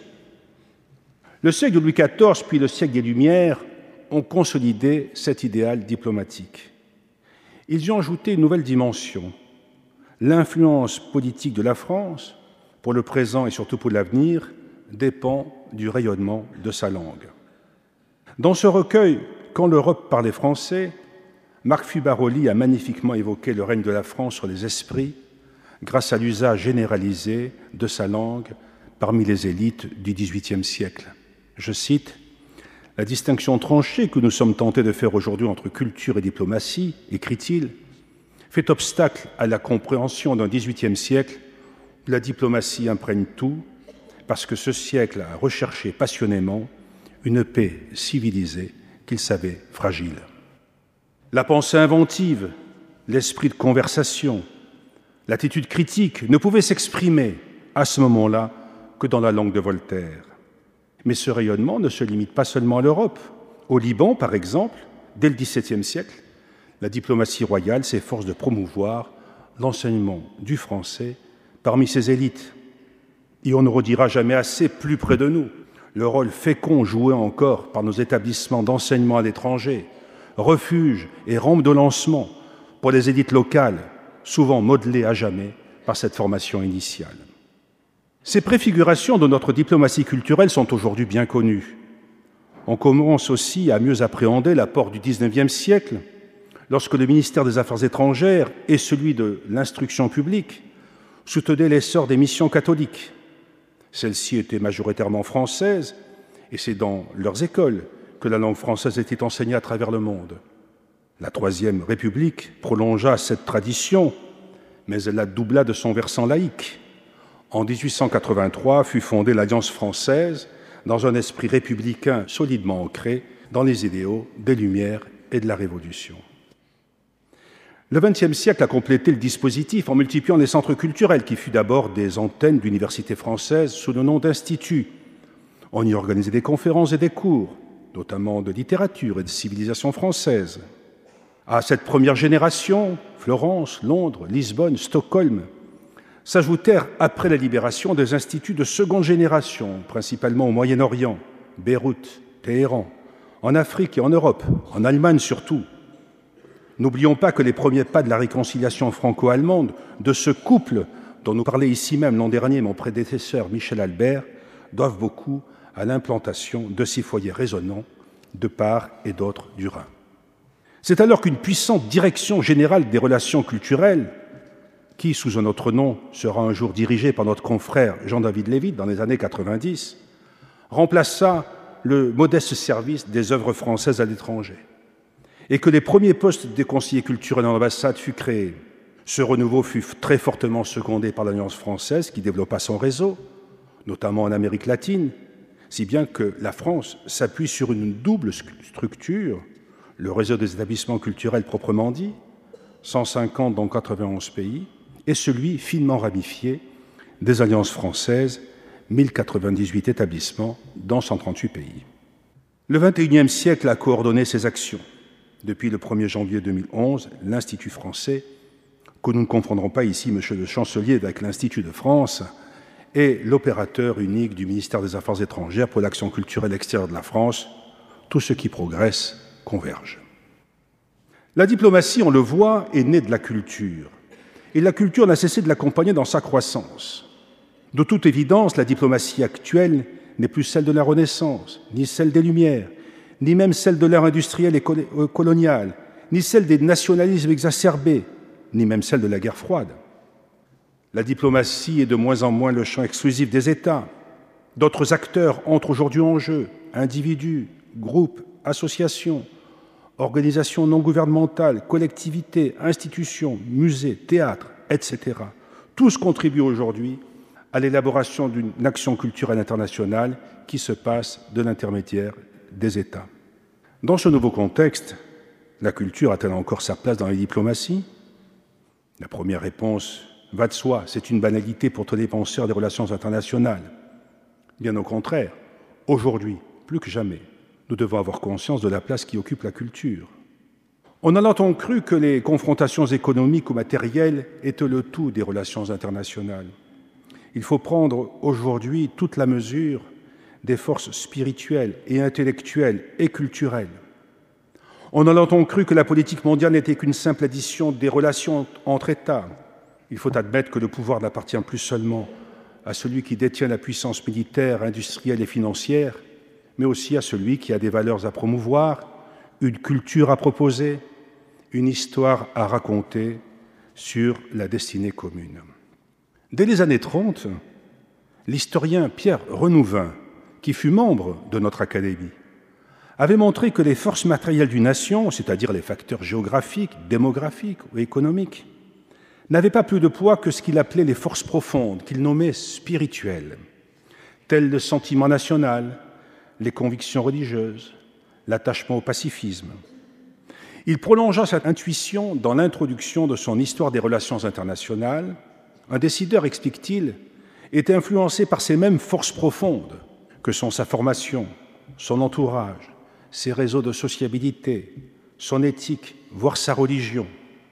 Le siècle de Louis XIV, puis le siècle des Lumières, ont consolidé cet idéal diplomatique. Ils y ont ajouté une nouvelle dimension, l'influence politique de la France, pour le présent et surtout pour l'avenir, dépend du rayonnement de sa langue. Dans ce recueil, Quand l'Europe parlait français, Marc Fubaroli a magnifiquement évoqué le règne de la France sur les esprits grâce à l'usage généralisé de sa langue parmi les élites du XVIIIe siècle. Je cite, « La distinction tranchée que nous sommes tentés de faire aujourd'hui entre culture et diplomatie, écrit-il, fait obstacle à la compréhension d'un XVIIIe siècle où la diplomatie imprègne tout, parce que ce siècle a recherché passionnément une paix civilisée qu'il savait fragile. La pensée inventive, l'esprit de conversation, l'attitude critique ne pouvaient s'exprimer à ce moment-là que dans la langue de Voltaire. Mais ce rayonnement ne se limite pas seulement à l'Europe. Au Liban, par exemple, dès le XVIIe siècle, la diplomatie royale s'efforce de promouvoir l'enseignement du français parmi ses élites. Et on ne redira jamais assez, plus près de nous, le rôle fécond joué encore par nos établissements d'enseignement à l'étranger, refuges et rampes de lancement pour les élites locales, souvent modelées à jamais par cette formation initiale. Ces préfigurations de notre diplomatie culturelle sont aujourd'hui bien connues. On commence aussi à mieux appréhender l'apport du XIXe siècle, lorsque le ministère des Affaires étrangères et celui de l'Instruction publique soutenaient l'essor des missions catholiques. Celles-ci étaient majoritairement françaises, et c'est dans leurs écoles que la langue française était enseignée à travers le monde. La Troisième République prolongea cette tradition, mais elle la doubla de son versant laïque. En 1883 fut fondée l'Alliance française dans un esprit républicain solidement ancré dans les idéaux des Lumières et de la Révolution. Le XXe siècle a complété le dispositif en multipliant les centres culturels qui furent d'abord des antennes d'universités françaises sous le nom d'instituts. On y organisait des conférences et des cours, notamment de littérature et de civilisation française. À cette première génération, Florence, Londres, Lisbonne, Stockholm, s'ajoutèrent après la libération des instituts de seconde génération, principalement au Moyen-Orient, Beyrouth, Téhéran, en Afrique et en Europe, en Allemagne surtout. N'oublions pas que les premiers pas de la réconciliation franco-allemande, de ce couple dont nous parlait ici même l'an dernier mon prédécesseur Michel Albert, doivent beaucoup à l'implantation de ces foyers résonnants de part et d'autre du Rhin. C'est alors qu'une puissante direction générale des relations culturelles, qui, sous un autre nom, sera un jour dirigée par notre confrère Jean-David Lévy dans les années 90, remplaça le modeste service des œuvres françaises à l'étranger, et que les premiers postes des conseillers culturels en ambassade furent créés. Ce renouveau fut très fortement secondé par l'Alliance française qui développa son réseau, notamment en Amérique latine, si bien que la France s'appuie sur une double structure, le réseau des établissements culturels proprement dit, 150 dans 91 pays, et celui finement ramifié des Alliances françaises, 1098 établissements dans 138 pays. Le XXIe siècle a coordonné ces actions. Depuis le 1er janvier 2011, l'Institut français, que nous ne confondrons pas ici, monsieur le chancelier, avec l'Institut de France, est l'opérateur unique du ministère des Affaires étrangères pour l'action culturelle extérieure de la France. Tout ce qui progresse converge. La diplomatie, on le voit, est née de la culture. Et la culture n'a cessé de l'accompagner dans sa croissance. De toute évidence, la diplomatie actuelle n'est plus celle de la Renaissance, ni celle des Lumières, ni même celle de l'ère industrielle et coloniale, ni celle des nationalismes exacerbés, ni même celle de la guerre froide. La diplomatie est de moins en moins le champ exclusif des États. D'autres acteurs entrent aujourd'hui en jeu, individus, groupes, associations, organisations non gouvernementales, collectivités, institutions, musées, théâtres, etc. Tous contribuent aujourd'hui à l'élaboration d'une action culturelle internationale qui se passe de l'intermédiaire des États. Dans ce nouveau contexte, la culture a-t-elle encore sa place dans les diplomaties ? La première réponse va de soi, c'est une banalité pour tous les penseurs des relations internationales. Bien au contraire, aujourd'hui, plus que jamais, nous devons avoir conscience de la place qui occupe la culture. On a longtemps cru que les confrontations économiques ou matérielles étaient le tout des relations internationales. Il faut prendre aujourd'hui toute la mesure des forces spirituelles et intellectuelles et culturelles. On a longtemps cru que la politique mondiale n'était qu'une simple addition des relations entre États. Il faut admettre que le pouvoir n'appartient plus seulement à celui qui détient la puissance militaire, industrielle et financière, mais aussi à celui qui a des valeurs à promouvoir, une culture à proposer, une histoire à raconter sur la destinée commune. Dès les années 30, l'historien Pierre Renouvin, qui fut membre de notre Académie, avait montré que les forces matérielles d'une nation, c'est-à-dire les facteurs géographiques, démographiques ou économiques, n'avaient pas plus de poids que ce qu'il appelait les forces profondes, qu'il nommait spirituelles, telles le sentiment national, les convictions religieuses, l'attachement au pacifisme. Il prolongea cette intuition dans l'introduction de son Histoire des relations internationales. Un décideur, explique-t-il, est influencé par ces mêmes forces profondes que sont sa formation, son entourage, ses réseaux de sociabilité, son éthique, voire sa religion.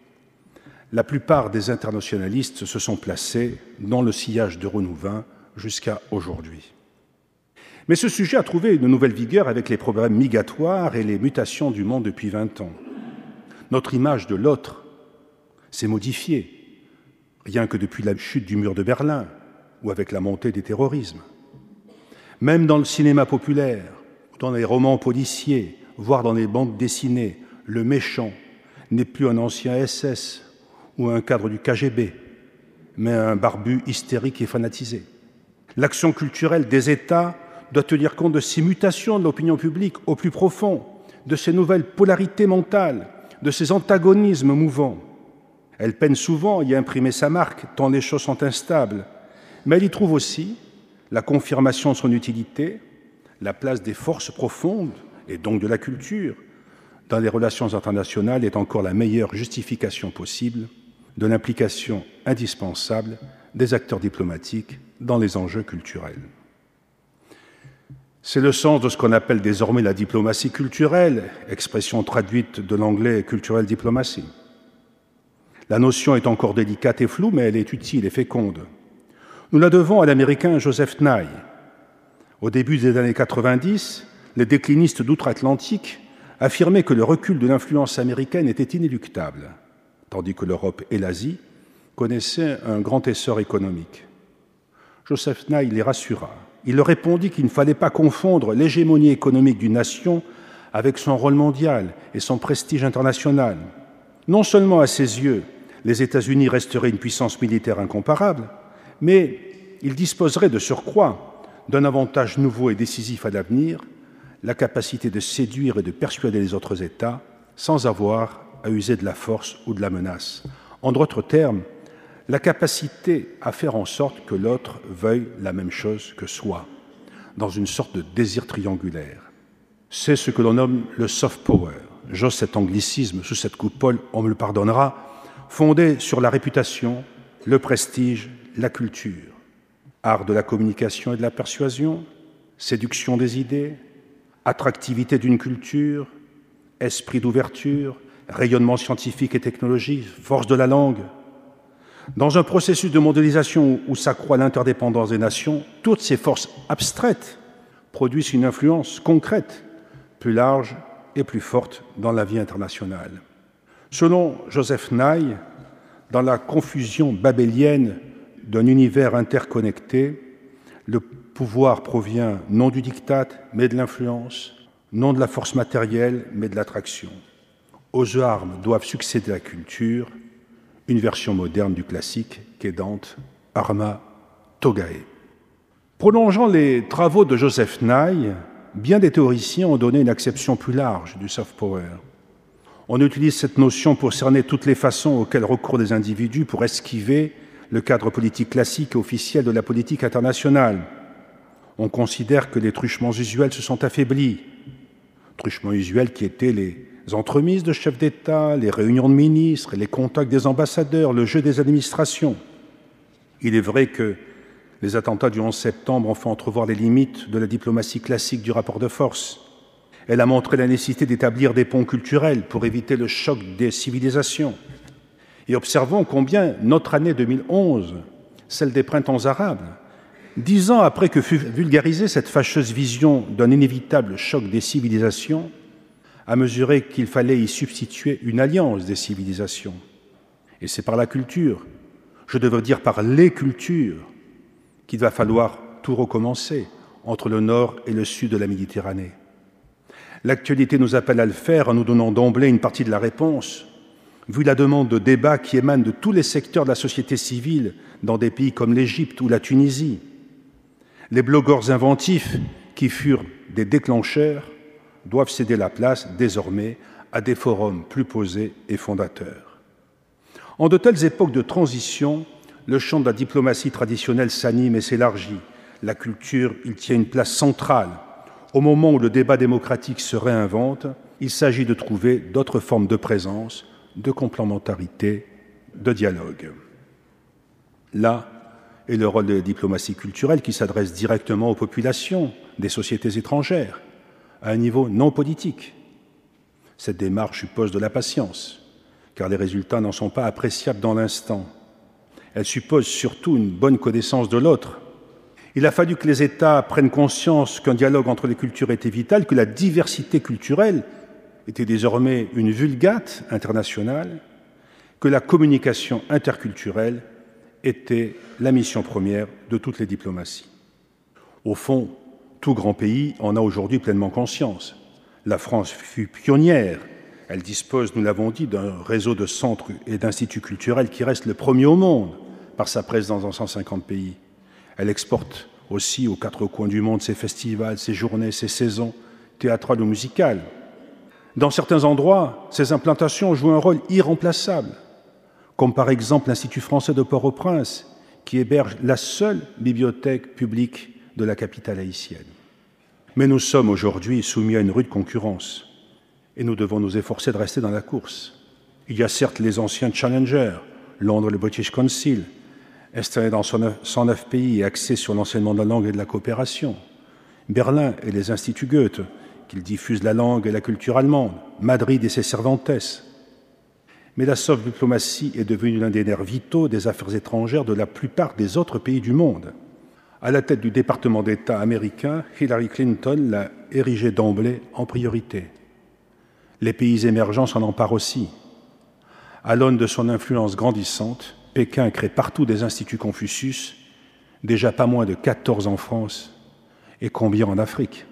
La plupart des internationalistes se sont placés dans le sillage de Renouvin jusqu'à aujourd'hui. Mais ce sujet a trouvé une nouvelle vigueur avec les problèmes migratoires et les mutations du monde depuis 20 ans. Notre image de l'autre s'est modifiée, rien que depuis la chute du mur de Berlin ou avec la montée des terrorismes. Même dans le cinéma populaire, dans les romans policiers, voire dans les bandes dessinées, le méchant n'est plus un ancien SS ou un cadre du KGB, mais un barbu hystérique et fanatisé. L'action culturelle des États doit tenir compte de ces mutations de l'opinion publique au plus profond, de ces nouvelles polarités mentales, de ces antagonismes mouvants. Elle peine souvent à y imprimer sa marque, tant les choses sont instables, mais elle y trouve aussi la confirmation de son utilité, la place des forces profondes, et donc de la culture, dans les relations internationales est encore la meilleure justification possible de l'implication indispensable des acteurs diplomatiques dans les enjeux culturels. C'est le sens de ce qu'on appelle désormais la diplomatie culturelle, expression traduite de l'anglais « cultural diplomacy ». La notion est encore délicate et floue, mais elle est utile et féconde. Nous la devons à l'Américain Joseph Nye. Au début des années 90, les déclinistes d'outre-Atlantique affirmaient que le recul de l'influence américaine était inéluctable, tandis que l'Europe et l'Asie connaissaient un grand essor économique. Joseph Nye les rassura. Il leur répondit qu'il ne fallait pas confondre l'hégémonie économique d'une nation avec son rôle mondial et son prestige international. Non seulement à ses yeux, les États-Unis resteraient une puissance militaire incomparable, mais ils disposeraient de surcroît d'un avantage nouveau et décisif à l'avenir, la capacité de séduire et de persuader les autres États sans avoir à user de la force ou de la menace. En d'autres termes, la capacité à faire en sorte que l'autre veuille la même chose que soi, dans une sorte de désir triangulaire. C'est ce que l'on nomme le soft power. J'ose cet anglicisme sous cette coupole, on me le pardonnera, fondé sur la réputation, le prestige, la culture. Art de la communication et de la persuasion, séduction des idées, attractivité d'une culture, esprit d'ouverture, rayonnement scientifique et technologique, force de la langue. Dans un processus de mondialisation où s'accroît l'interdépendance des nations, toutes ces forces abstraites produisent une influence concrète, plus large et plus forte dans la vie internationale. Selon Joseph Nye, dans la confusion babélienne d'un univers interconnecté, le pouvoir provient non du diktat, mais de l'influence, non de la force matérielle, mais de l'attraction. Aux armes doivent succéder la culture, une version moderne du classique qu'est Dante, Arma Togae. Prolongeant les travaux de Joseph Nye, bien des théoriciens ont donné une acception plus large du soft power. On utilise cette notion pour cerner toutes les façons auxquelles recourent des individus pour esquiver le cadre politique classique et officiel de la politique internationale. On considère que les truchements usuels se sont affaiblis, truchements usuels qui étaient les entremises de chefs d'État, les réunions de ministres, les contacts des ambassadeurs, le jeu des administrations. Il est vrai que les attentats du 11 septembre ont fait entrevoir les limites de la diplomatie classique du rapport de force. Elle a montré la nécessité d'établir des ponts culturels pour éviter le choc des civilisations. Et observons combien notre année 2011, celle des printemps arabes, 10 ans après que fut vulgarisée cette fâcheuse vision d'un inévitable choc des civilisations, a mesuré qu'il fallait y substituer une alliance des civilisations. Et c'est par la culture, je devrais dire par les cultures, qu'il va falloir tout recommencer entre le nord et le sud de la Méditerranée. L'actualité nous appelle à le faire en nous donnant d'emblée une partie de la réponse, vu la demande de débat qui émane de tous les secteurs de la société civile dans des pays comme l'Égypte ou la Tunisie. Les blogueurs inventifs, qui furent des déclencheurs, doivent céder la place désormais à des forums plus posés et fondateurs. En de telles époques de transition, le champ de la diplomatie traditionnelle s'anime et s'élargit. La culture, il tient une place centrale. Au moment où le débat démocratique se réinvente, il s'agit de trouver d'autres formes de présence, de complémentarité, de dialogue. Là est le rôle de la diplomatie culturelle qui s'adresse directement aux populations des sociétés étrangères, à un niveau non politique. Cette démarche suppose de la patience, car les résultats n'en sont pas appréciables dans l'instant. Elle suppose surtout une bonne connaissance de l'autre. Il a fallu que les États prennent conscience qu'un dialogue entre les cultures était vital, que la diversité culturelle était désormais une vulgate internationale, que la communication interculturelle était la mission première de toutes les diplomaties. Au fond, tout grand pays en a aujourd'hui pleinement conscience. La France fut pionnière. Elle dispose, nous l'avons dit, d'un réseau de centres et d'instituts culturels qui reste le premier au monde par sa présence dans 150 pays. Elle exporte aussi aux quatre coins du monde ses festivals, ses journées, ses saisons théâtrales ou musicales. Dans certains endroits, ces implantations jouent un rôle irremplaçable, comme par exemple l'Institut français de Port-au-Prince, qui héberge la seule bibliothèque publique de la capitale haïtienne. Mais nous sommes aujourd'hui soumis à une rude concurrence et nous devons nous efforcer de rester dans la course. Il y a certes les anciens challengers, Londres et le British Council, installés dans 109 pays et axés sur l'enseignement de la langue et de la coopération, Berlin et les instituts Goethe, qui diffusent la langue et la culture allemande, Madrid et ses Cervantes. Mais la soft diplomatie est devenue l'un des nerfs vitaux des affaires étrangères de la plupart des autres pays du monde. À la tête du département d'État américain, Hillary Clinton l'a érigé d'emblée en priorité. Les pays émergents s'en emparent aussi. À l'aune de son influence grandissante, Pékin crée partout des instituts Confucius, déjà pas moins de 14 en France, et combien en Afrique.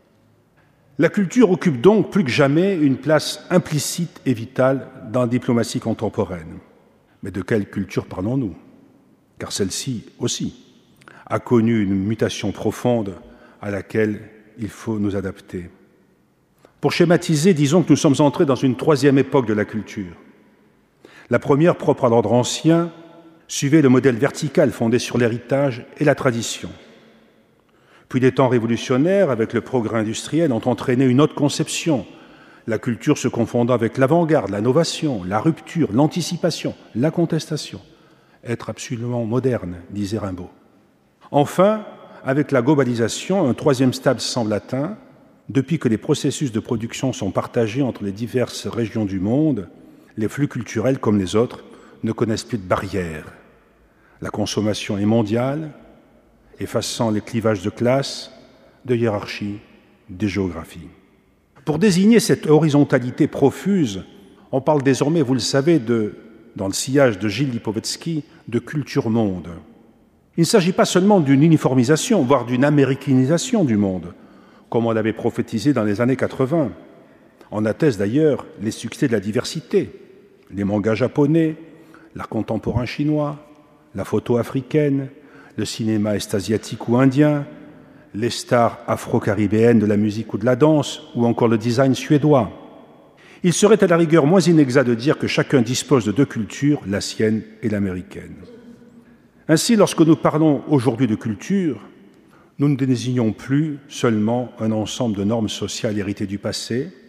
La culture occupe donc plus que jamais une place implicite et vitale dans la diplomatie contemporaine. Mais de quelle culture parlons-nous? Car celle-ci aussi a connu une mutation profonde à laquelle il faut nous adapter. Pour schématiser, disons que nous sommes entrés dans une troisième époque de la culture. La première, propre à l'ordre ancien, suivait le modèle vertical fondé sur l'héritage et la tradition. Puis des temps révolutionnaires, avec le progrès industriel, ont entraîné une autre conception, la culture se confondant avec l'avant-garde, la novation, la rupture, l'anticipation, la contestation. Être absolument moderne, disait Rimbaud. Enfin, avec la globalisation, un troisième stade semble atteint, depuis que les processus de production sont partagés entre les diverses régions du monde. Les flux culturels, comme les autres, ne connaissent plus de barrières. La consommation est mondiale, effaçant les clivages de classe, de hiérarchie, de géographie. Pour désigner cette horizontalité profuse, on parle désormais, vous le savez, dans le sillage de Gilles Lipovetsky, de culture-monde. Il ne s'agit pas seulement d'une uniformisation, voire d'une américanisation du monde, comme on l'avait prophétisé dans les années 80. En attestent d'ailleurs les succès de la diversité, les mangas japonais, l'art contemporain chinois, la photo africaine, le cinéma est-asiatique ou indien, les stars afro-caribéennes de la musique ou de la danse, ou encore le design suédois. Il serait à la rigueur moins inexact de dire que chacun dispose de deux cultures, la sienne et l'américaine. Ainsi, lorsque nous parlons aujourd'hui de culture, nous ne désignons plus seulement un ensemble de normes sociales héritées du passé,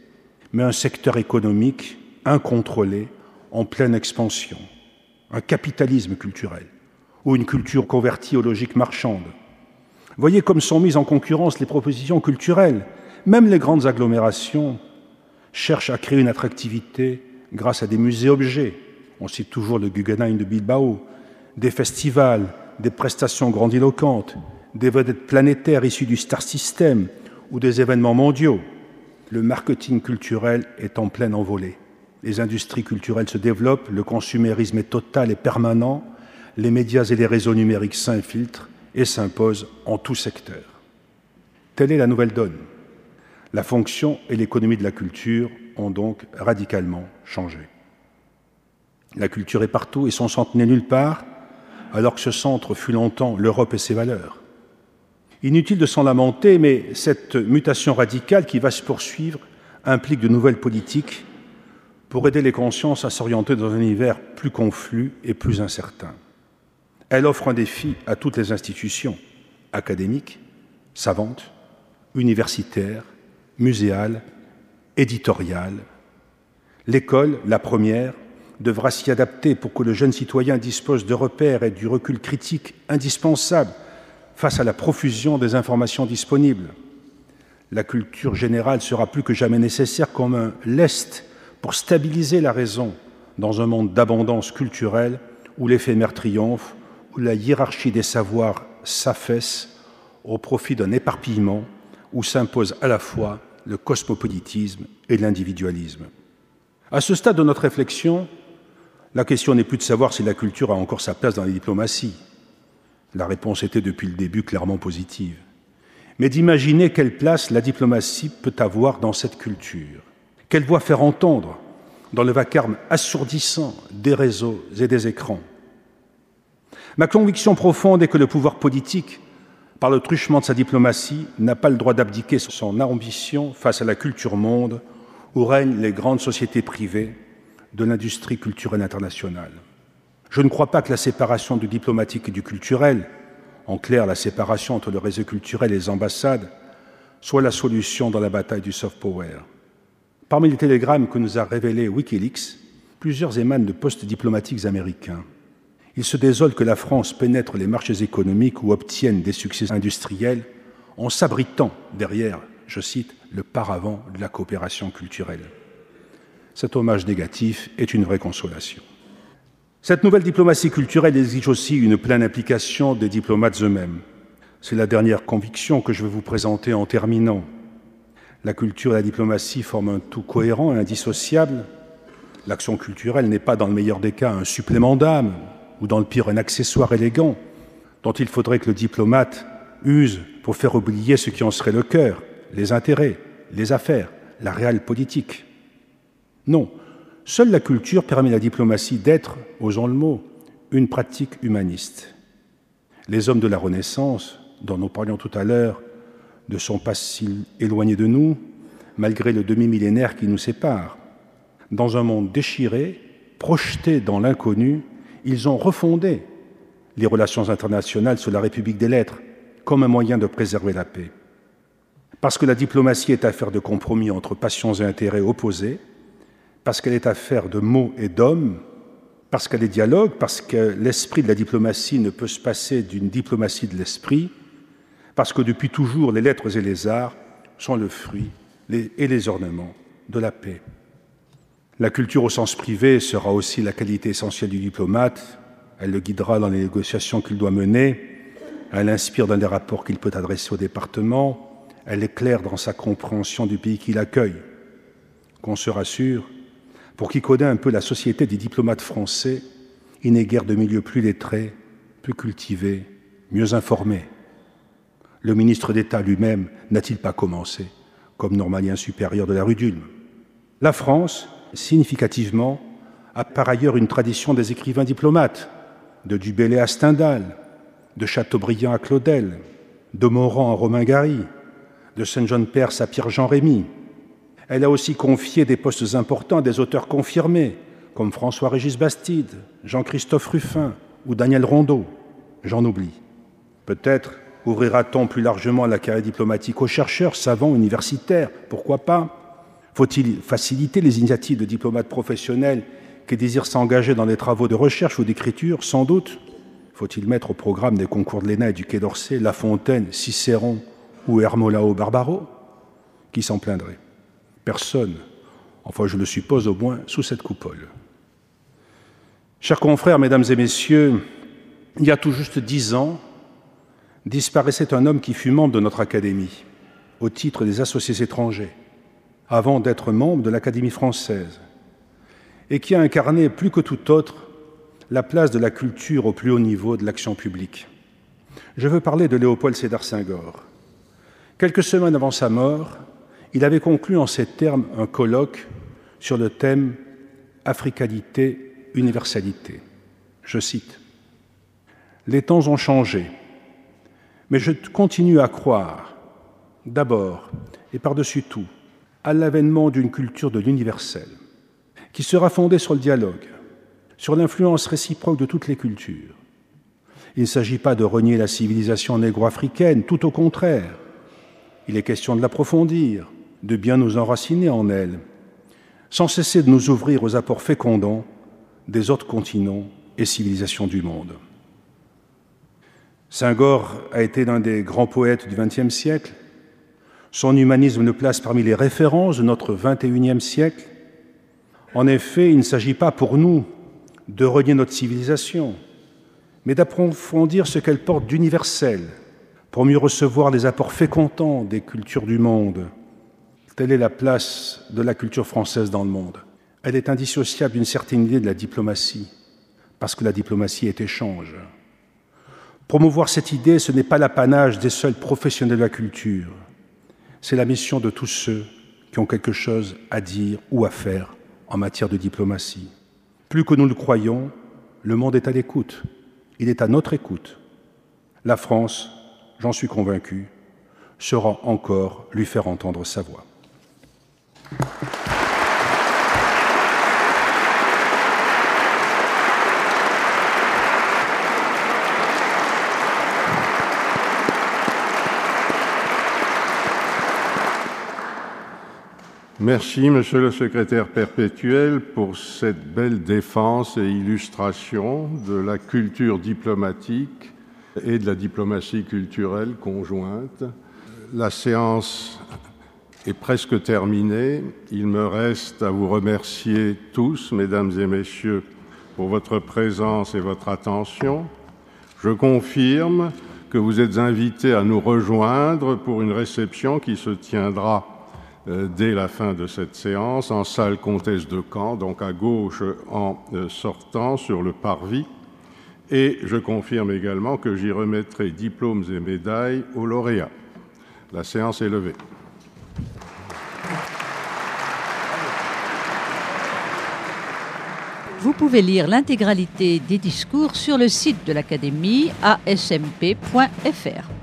mais un secteur économique incontrôlé, en pleine expansion, un capitalisme culturel, ou une culture convertie aux logiques marchandes. Voyez comme sont mises en concurrence les propositions culturelles. Même les grandes agglomérations cherchent à créer une attractivité grâce à des musées-objets. On cite toujours le Guggenheim de Bilbao, des festivals, des prestations grandiloquentes, des vedettes planétaires issues du Star System ou des événements mondiaux. Le marketing culturel est en pleine envolée. Les industries culturelles se développent, le consumérisme est total et permanent, les médias et les réseaux numériques s'infiltrent et s'imposent en tout secteur. Telle est la nouvelle donne. La fonction et l'économie de la culture ont donc radicalement changé. La culture est partout et son centre n'est nulle part, alors que ce centre fut longtemps l'Europe et ses valeurs. Inutile de s'en lamenter, mais cette mutation radicale qui va se poursuivre implique de nouvelles politiques pour aider les consciences à s'orienter dans un univers plus confus et plus incertain. Elle offre un défi à toutes les institutions, académiques, savantes, universitaires, muséales, éditoriales. L'école, la première, devra s'y adapter pour que le jeune citoyen dispose de repères et du recul critique indispensable face à la profusion des informations disponibles. La culture générale sera plus que jamais nécessaire comme un lest pour stabiliser la raison dans un monde d'abondance culturelle où l'éphémère triomphe, où la hiérarchie des savoirs s'affaisse au profit d'un éparpillement où s'impose à la fois le cosmopolitisme et l'individualisme. À ce stade de notre réflexion, la question n'est plus de savoir si la culture a encore sa place dans les diplomaties. La réponse était depuis le début clairement positive. Mais d'imaginer quelle place la diplomatie peut avoir dans cette culture, quelle voix faire entendre dans le vacarme assourdissant des réseaux et des écrans. Ma conviction profonde est que le pouvoir politique, par le truchement de sa diplomatie, n'a pas le droit d'abdiquer son ambition face à la culture monde où règnent les grandes sociétés privées de l'industrie culturelle internationale. Je ne crois pas que la séparation du diplomatique et du culturel, en clair la séparation entre le réseau culturel et les ambassades, soit la solution dans la bataille du soft power. Parmi les télégrammes que nous a révélés Wikileaks, plusieurs émanent de postes diplomatiques américains. Ils se désolent que la France pénètre les marchés économiques ou obtienne des succès industriels en s'abritant derrière, je cite, le paravent de la coopération culturelle. Cet hommage négatif est une vraie consolation. Cette nouvelle diplomatie culturelle exige aussi une pleine implication des diplomates eux-mêmes. C'est la dernière conviction que je vais vous présenter en terminant. La culture et la diplomatie forment un tout cohérent et indissociable. L'action culturelle n'est pas, dans le meilleur des cas, un supplément d'âme, ou dans le pire, un accessoire élégant, dont il faudrait que le diplomate use pour faire oublier ce qui en serait le cœur, les intérêts, les affaires, la réelle politique. Non, seule la culture permet à la diplomatie d'être, osons le mot, une pratique humaniste. Les hommes de la Renaissance, dont nous parlions tout à l'heure, ne sont pas si éloignés de nous, malgré le demi-millénaire qui nous sépare. Dans un monde déchiré, projeté dans l'inconnu, ils ont refondé les relations internationales sous la République des lettres comme un moyen de préserver la paix. Parce que la diplomatie est affaire de compromis entre passions et intérêts opposés, parce qu'elle est affaire de mots et d'hommes, parce qu'elle est dialogue, parce que l'esprit de la diplomatie ne peut se passer d'une diplomatie de l'esprit, parce que depuis toujours les lettres et les arts sont le fruit et les ornements de la paix. La culture au sens privé sera aussi la qualité essentielle du diplomate. Elle le guidera dans les négociations qu'il doit mener. Elle l'inspire dans les rapports qu'il peut adresser au département. Elle éclaire dans sa compréhension du pays qu'il accueille. Qu'on se rassure, pour qui connaît un peu la société des diplomates français, il n'est guère de milieu plus lettré, plus cultivé, mieux informé. Le ministre d'État lui-même n'a-t-il pas commencé comme normalien supérieur de la rue d'Ulm? La France, significativement, a par ailleurs une tradition des écrivains diplomates, de Du Bellay à Stendhal, de Chateaubriand à Claudel, de Morand à Romain Gary, de Saint-Jean-de-Perse à Pierre-Jean Rémy. Elle a aussi confié des postes importants à des auteurs confirmés, comme François-Régis Bastide, Jean-Christophe Ruffin ou Daniel Rondeau. J'en oublie. Peut-être ouvrira-t-on plus largement la carrière diplomatique aux chercheurs, savants, universitaires, pourquoi pas, Faut-il faciliter les initiatives de diplomates professionnels qui désirent s'engager dans des travaux de recherche ou d'écriture? Sans doute. Faut-il mettre au programme des concours de l'ENA et du Quai d'Orsay La Fontaine, Cicéron ou Hermolao Barbaro? Qui s'en plaindrait? Personne. Enfin, je le suppose au moins sous cette coupole. Chers confrères, mesdames et messieurs, il y a tout juste 10 ans, disparaissait un homme qui fut membre de notre Académie, au titre des associés étrangers, avant d'être membre de l'Académie française, et qui a incarné plus que tout autre la place de la culture au plus haut niveau de l'action publique. Je veux parler de Léopold Sédar Senghor. Quelques semaines avant sa mort, il avait conclu en ces termes un colloque sur le thème « Africanité, universalité ». Je cite « Les temps ont changé, mais je continue à croire, d'abord et par-dessus tout, à l'avènement d'une culture de l'universel, qui sera fondée sur le dialogue, sur l'influence réciproque de toutes les cultures. Il ne s'agit pas de renier la civilisation négro-africaine, tout au contraire. Il est question de l'approfondir, de bien nous enraciner en elle, sans cesser de nous ouvrir aux apports fécondants des autres continents et civilisations du monde. Senghor a été l'un des grands poètes du XXe siècle. Son humanisme le place parmi les références de notre XXIe siècle. En effet, il ne s'agit pas pour nous de renier notre civilisation, mais d'approfondir ce qu'elle porte d'universel pour mieux recevoir les apports fécondants des cultures du monde. Telle est la place de la culture française dans le monde. Elle est indissociable d'une certaine idée de la diplomatie, parce que la diplomatie est échange. Promouvoir cette idée, ce n'est pas l'apanage des seuls professionnels de la culture. C'est la mission de tous ceux qui ont quelque chose à dire ou à faire en matière de diplomatie. Plus que nous le croyons, le monde est à l'écoute. Il est à notre écoute. La France, j'en suis convaincu, saura encore lui faire entendre sa voix. Merci, Monsieur le secrétaire perpétuel, pour cette belle défense et illustration de la culture diplomatique et de la diplomatie culturelle conjointe. La séance est presque terminée. Il me reste à vous remercier tous, mesdames et messieurs, pour votre présence et votre attention. Je confirme que vous êtes invités à nous rejoindre pour une réception qui se tiendra dès la fin de cette séance en salle Comtesse de Caen, donc à gauche en sortant sur le parvis. Et je confirme également que j'y remettrai diplômes et médailles aux lauréats. La séance est levée. Vous pouvez lire l'intégralité des discours sur le site de l'Académie asmp.fr.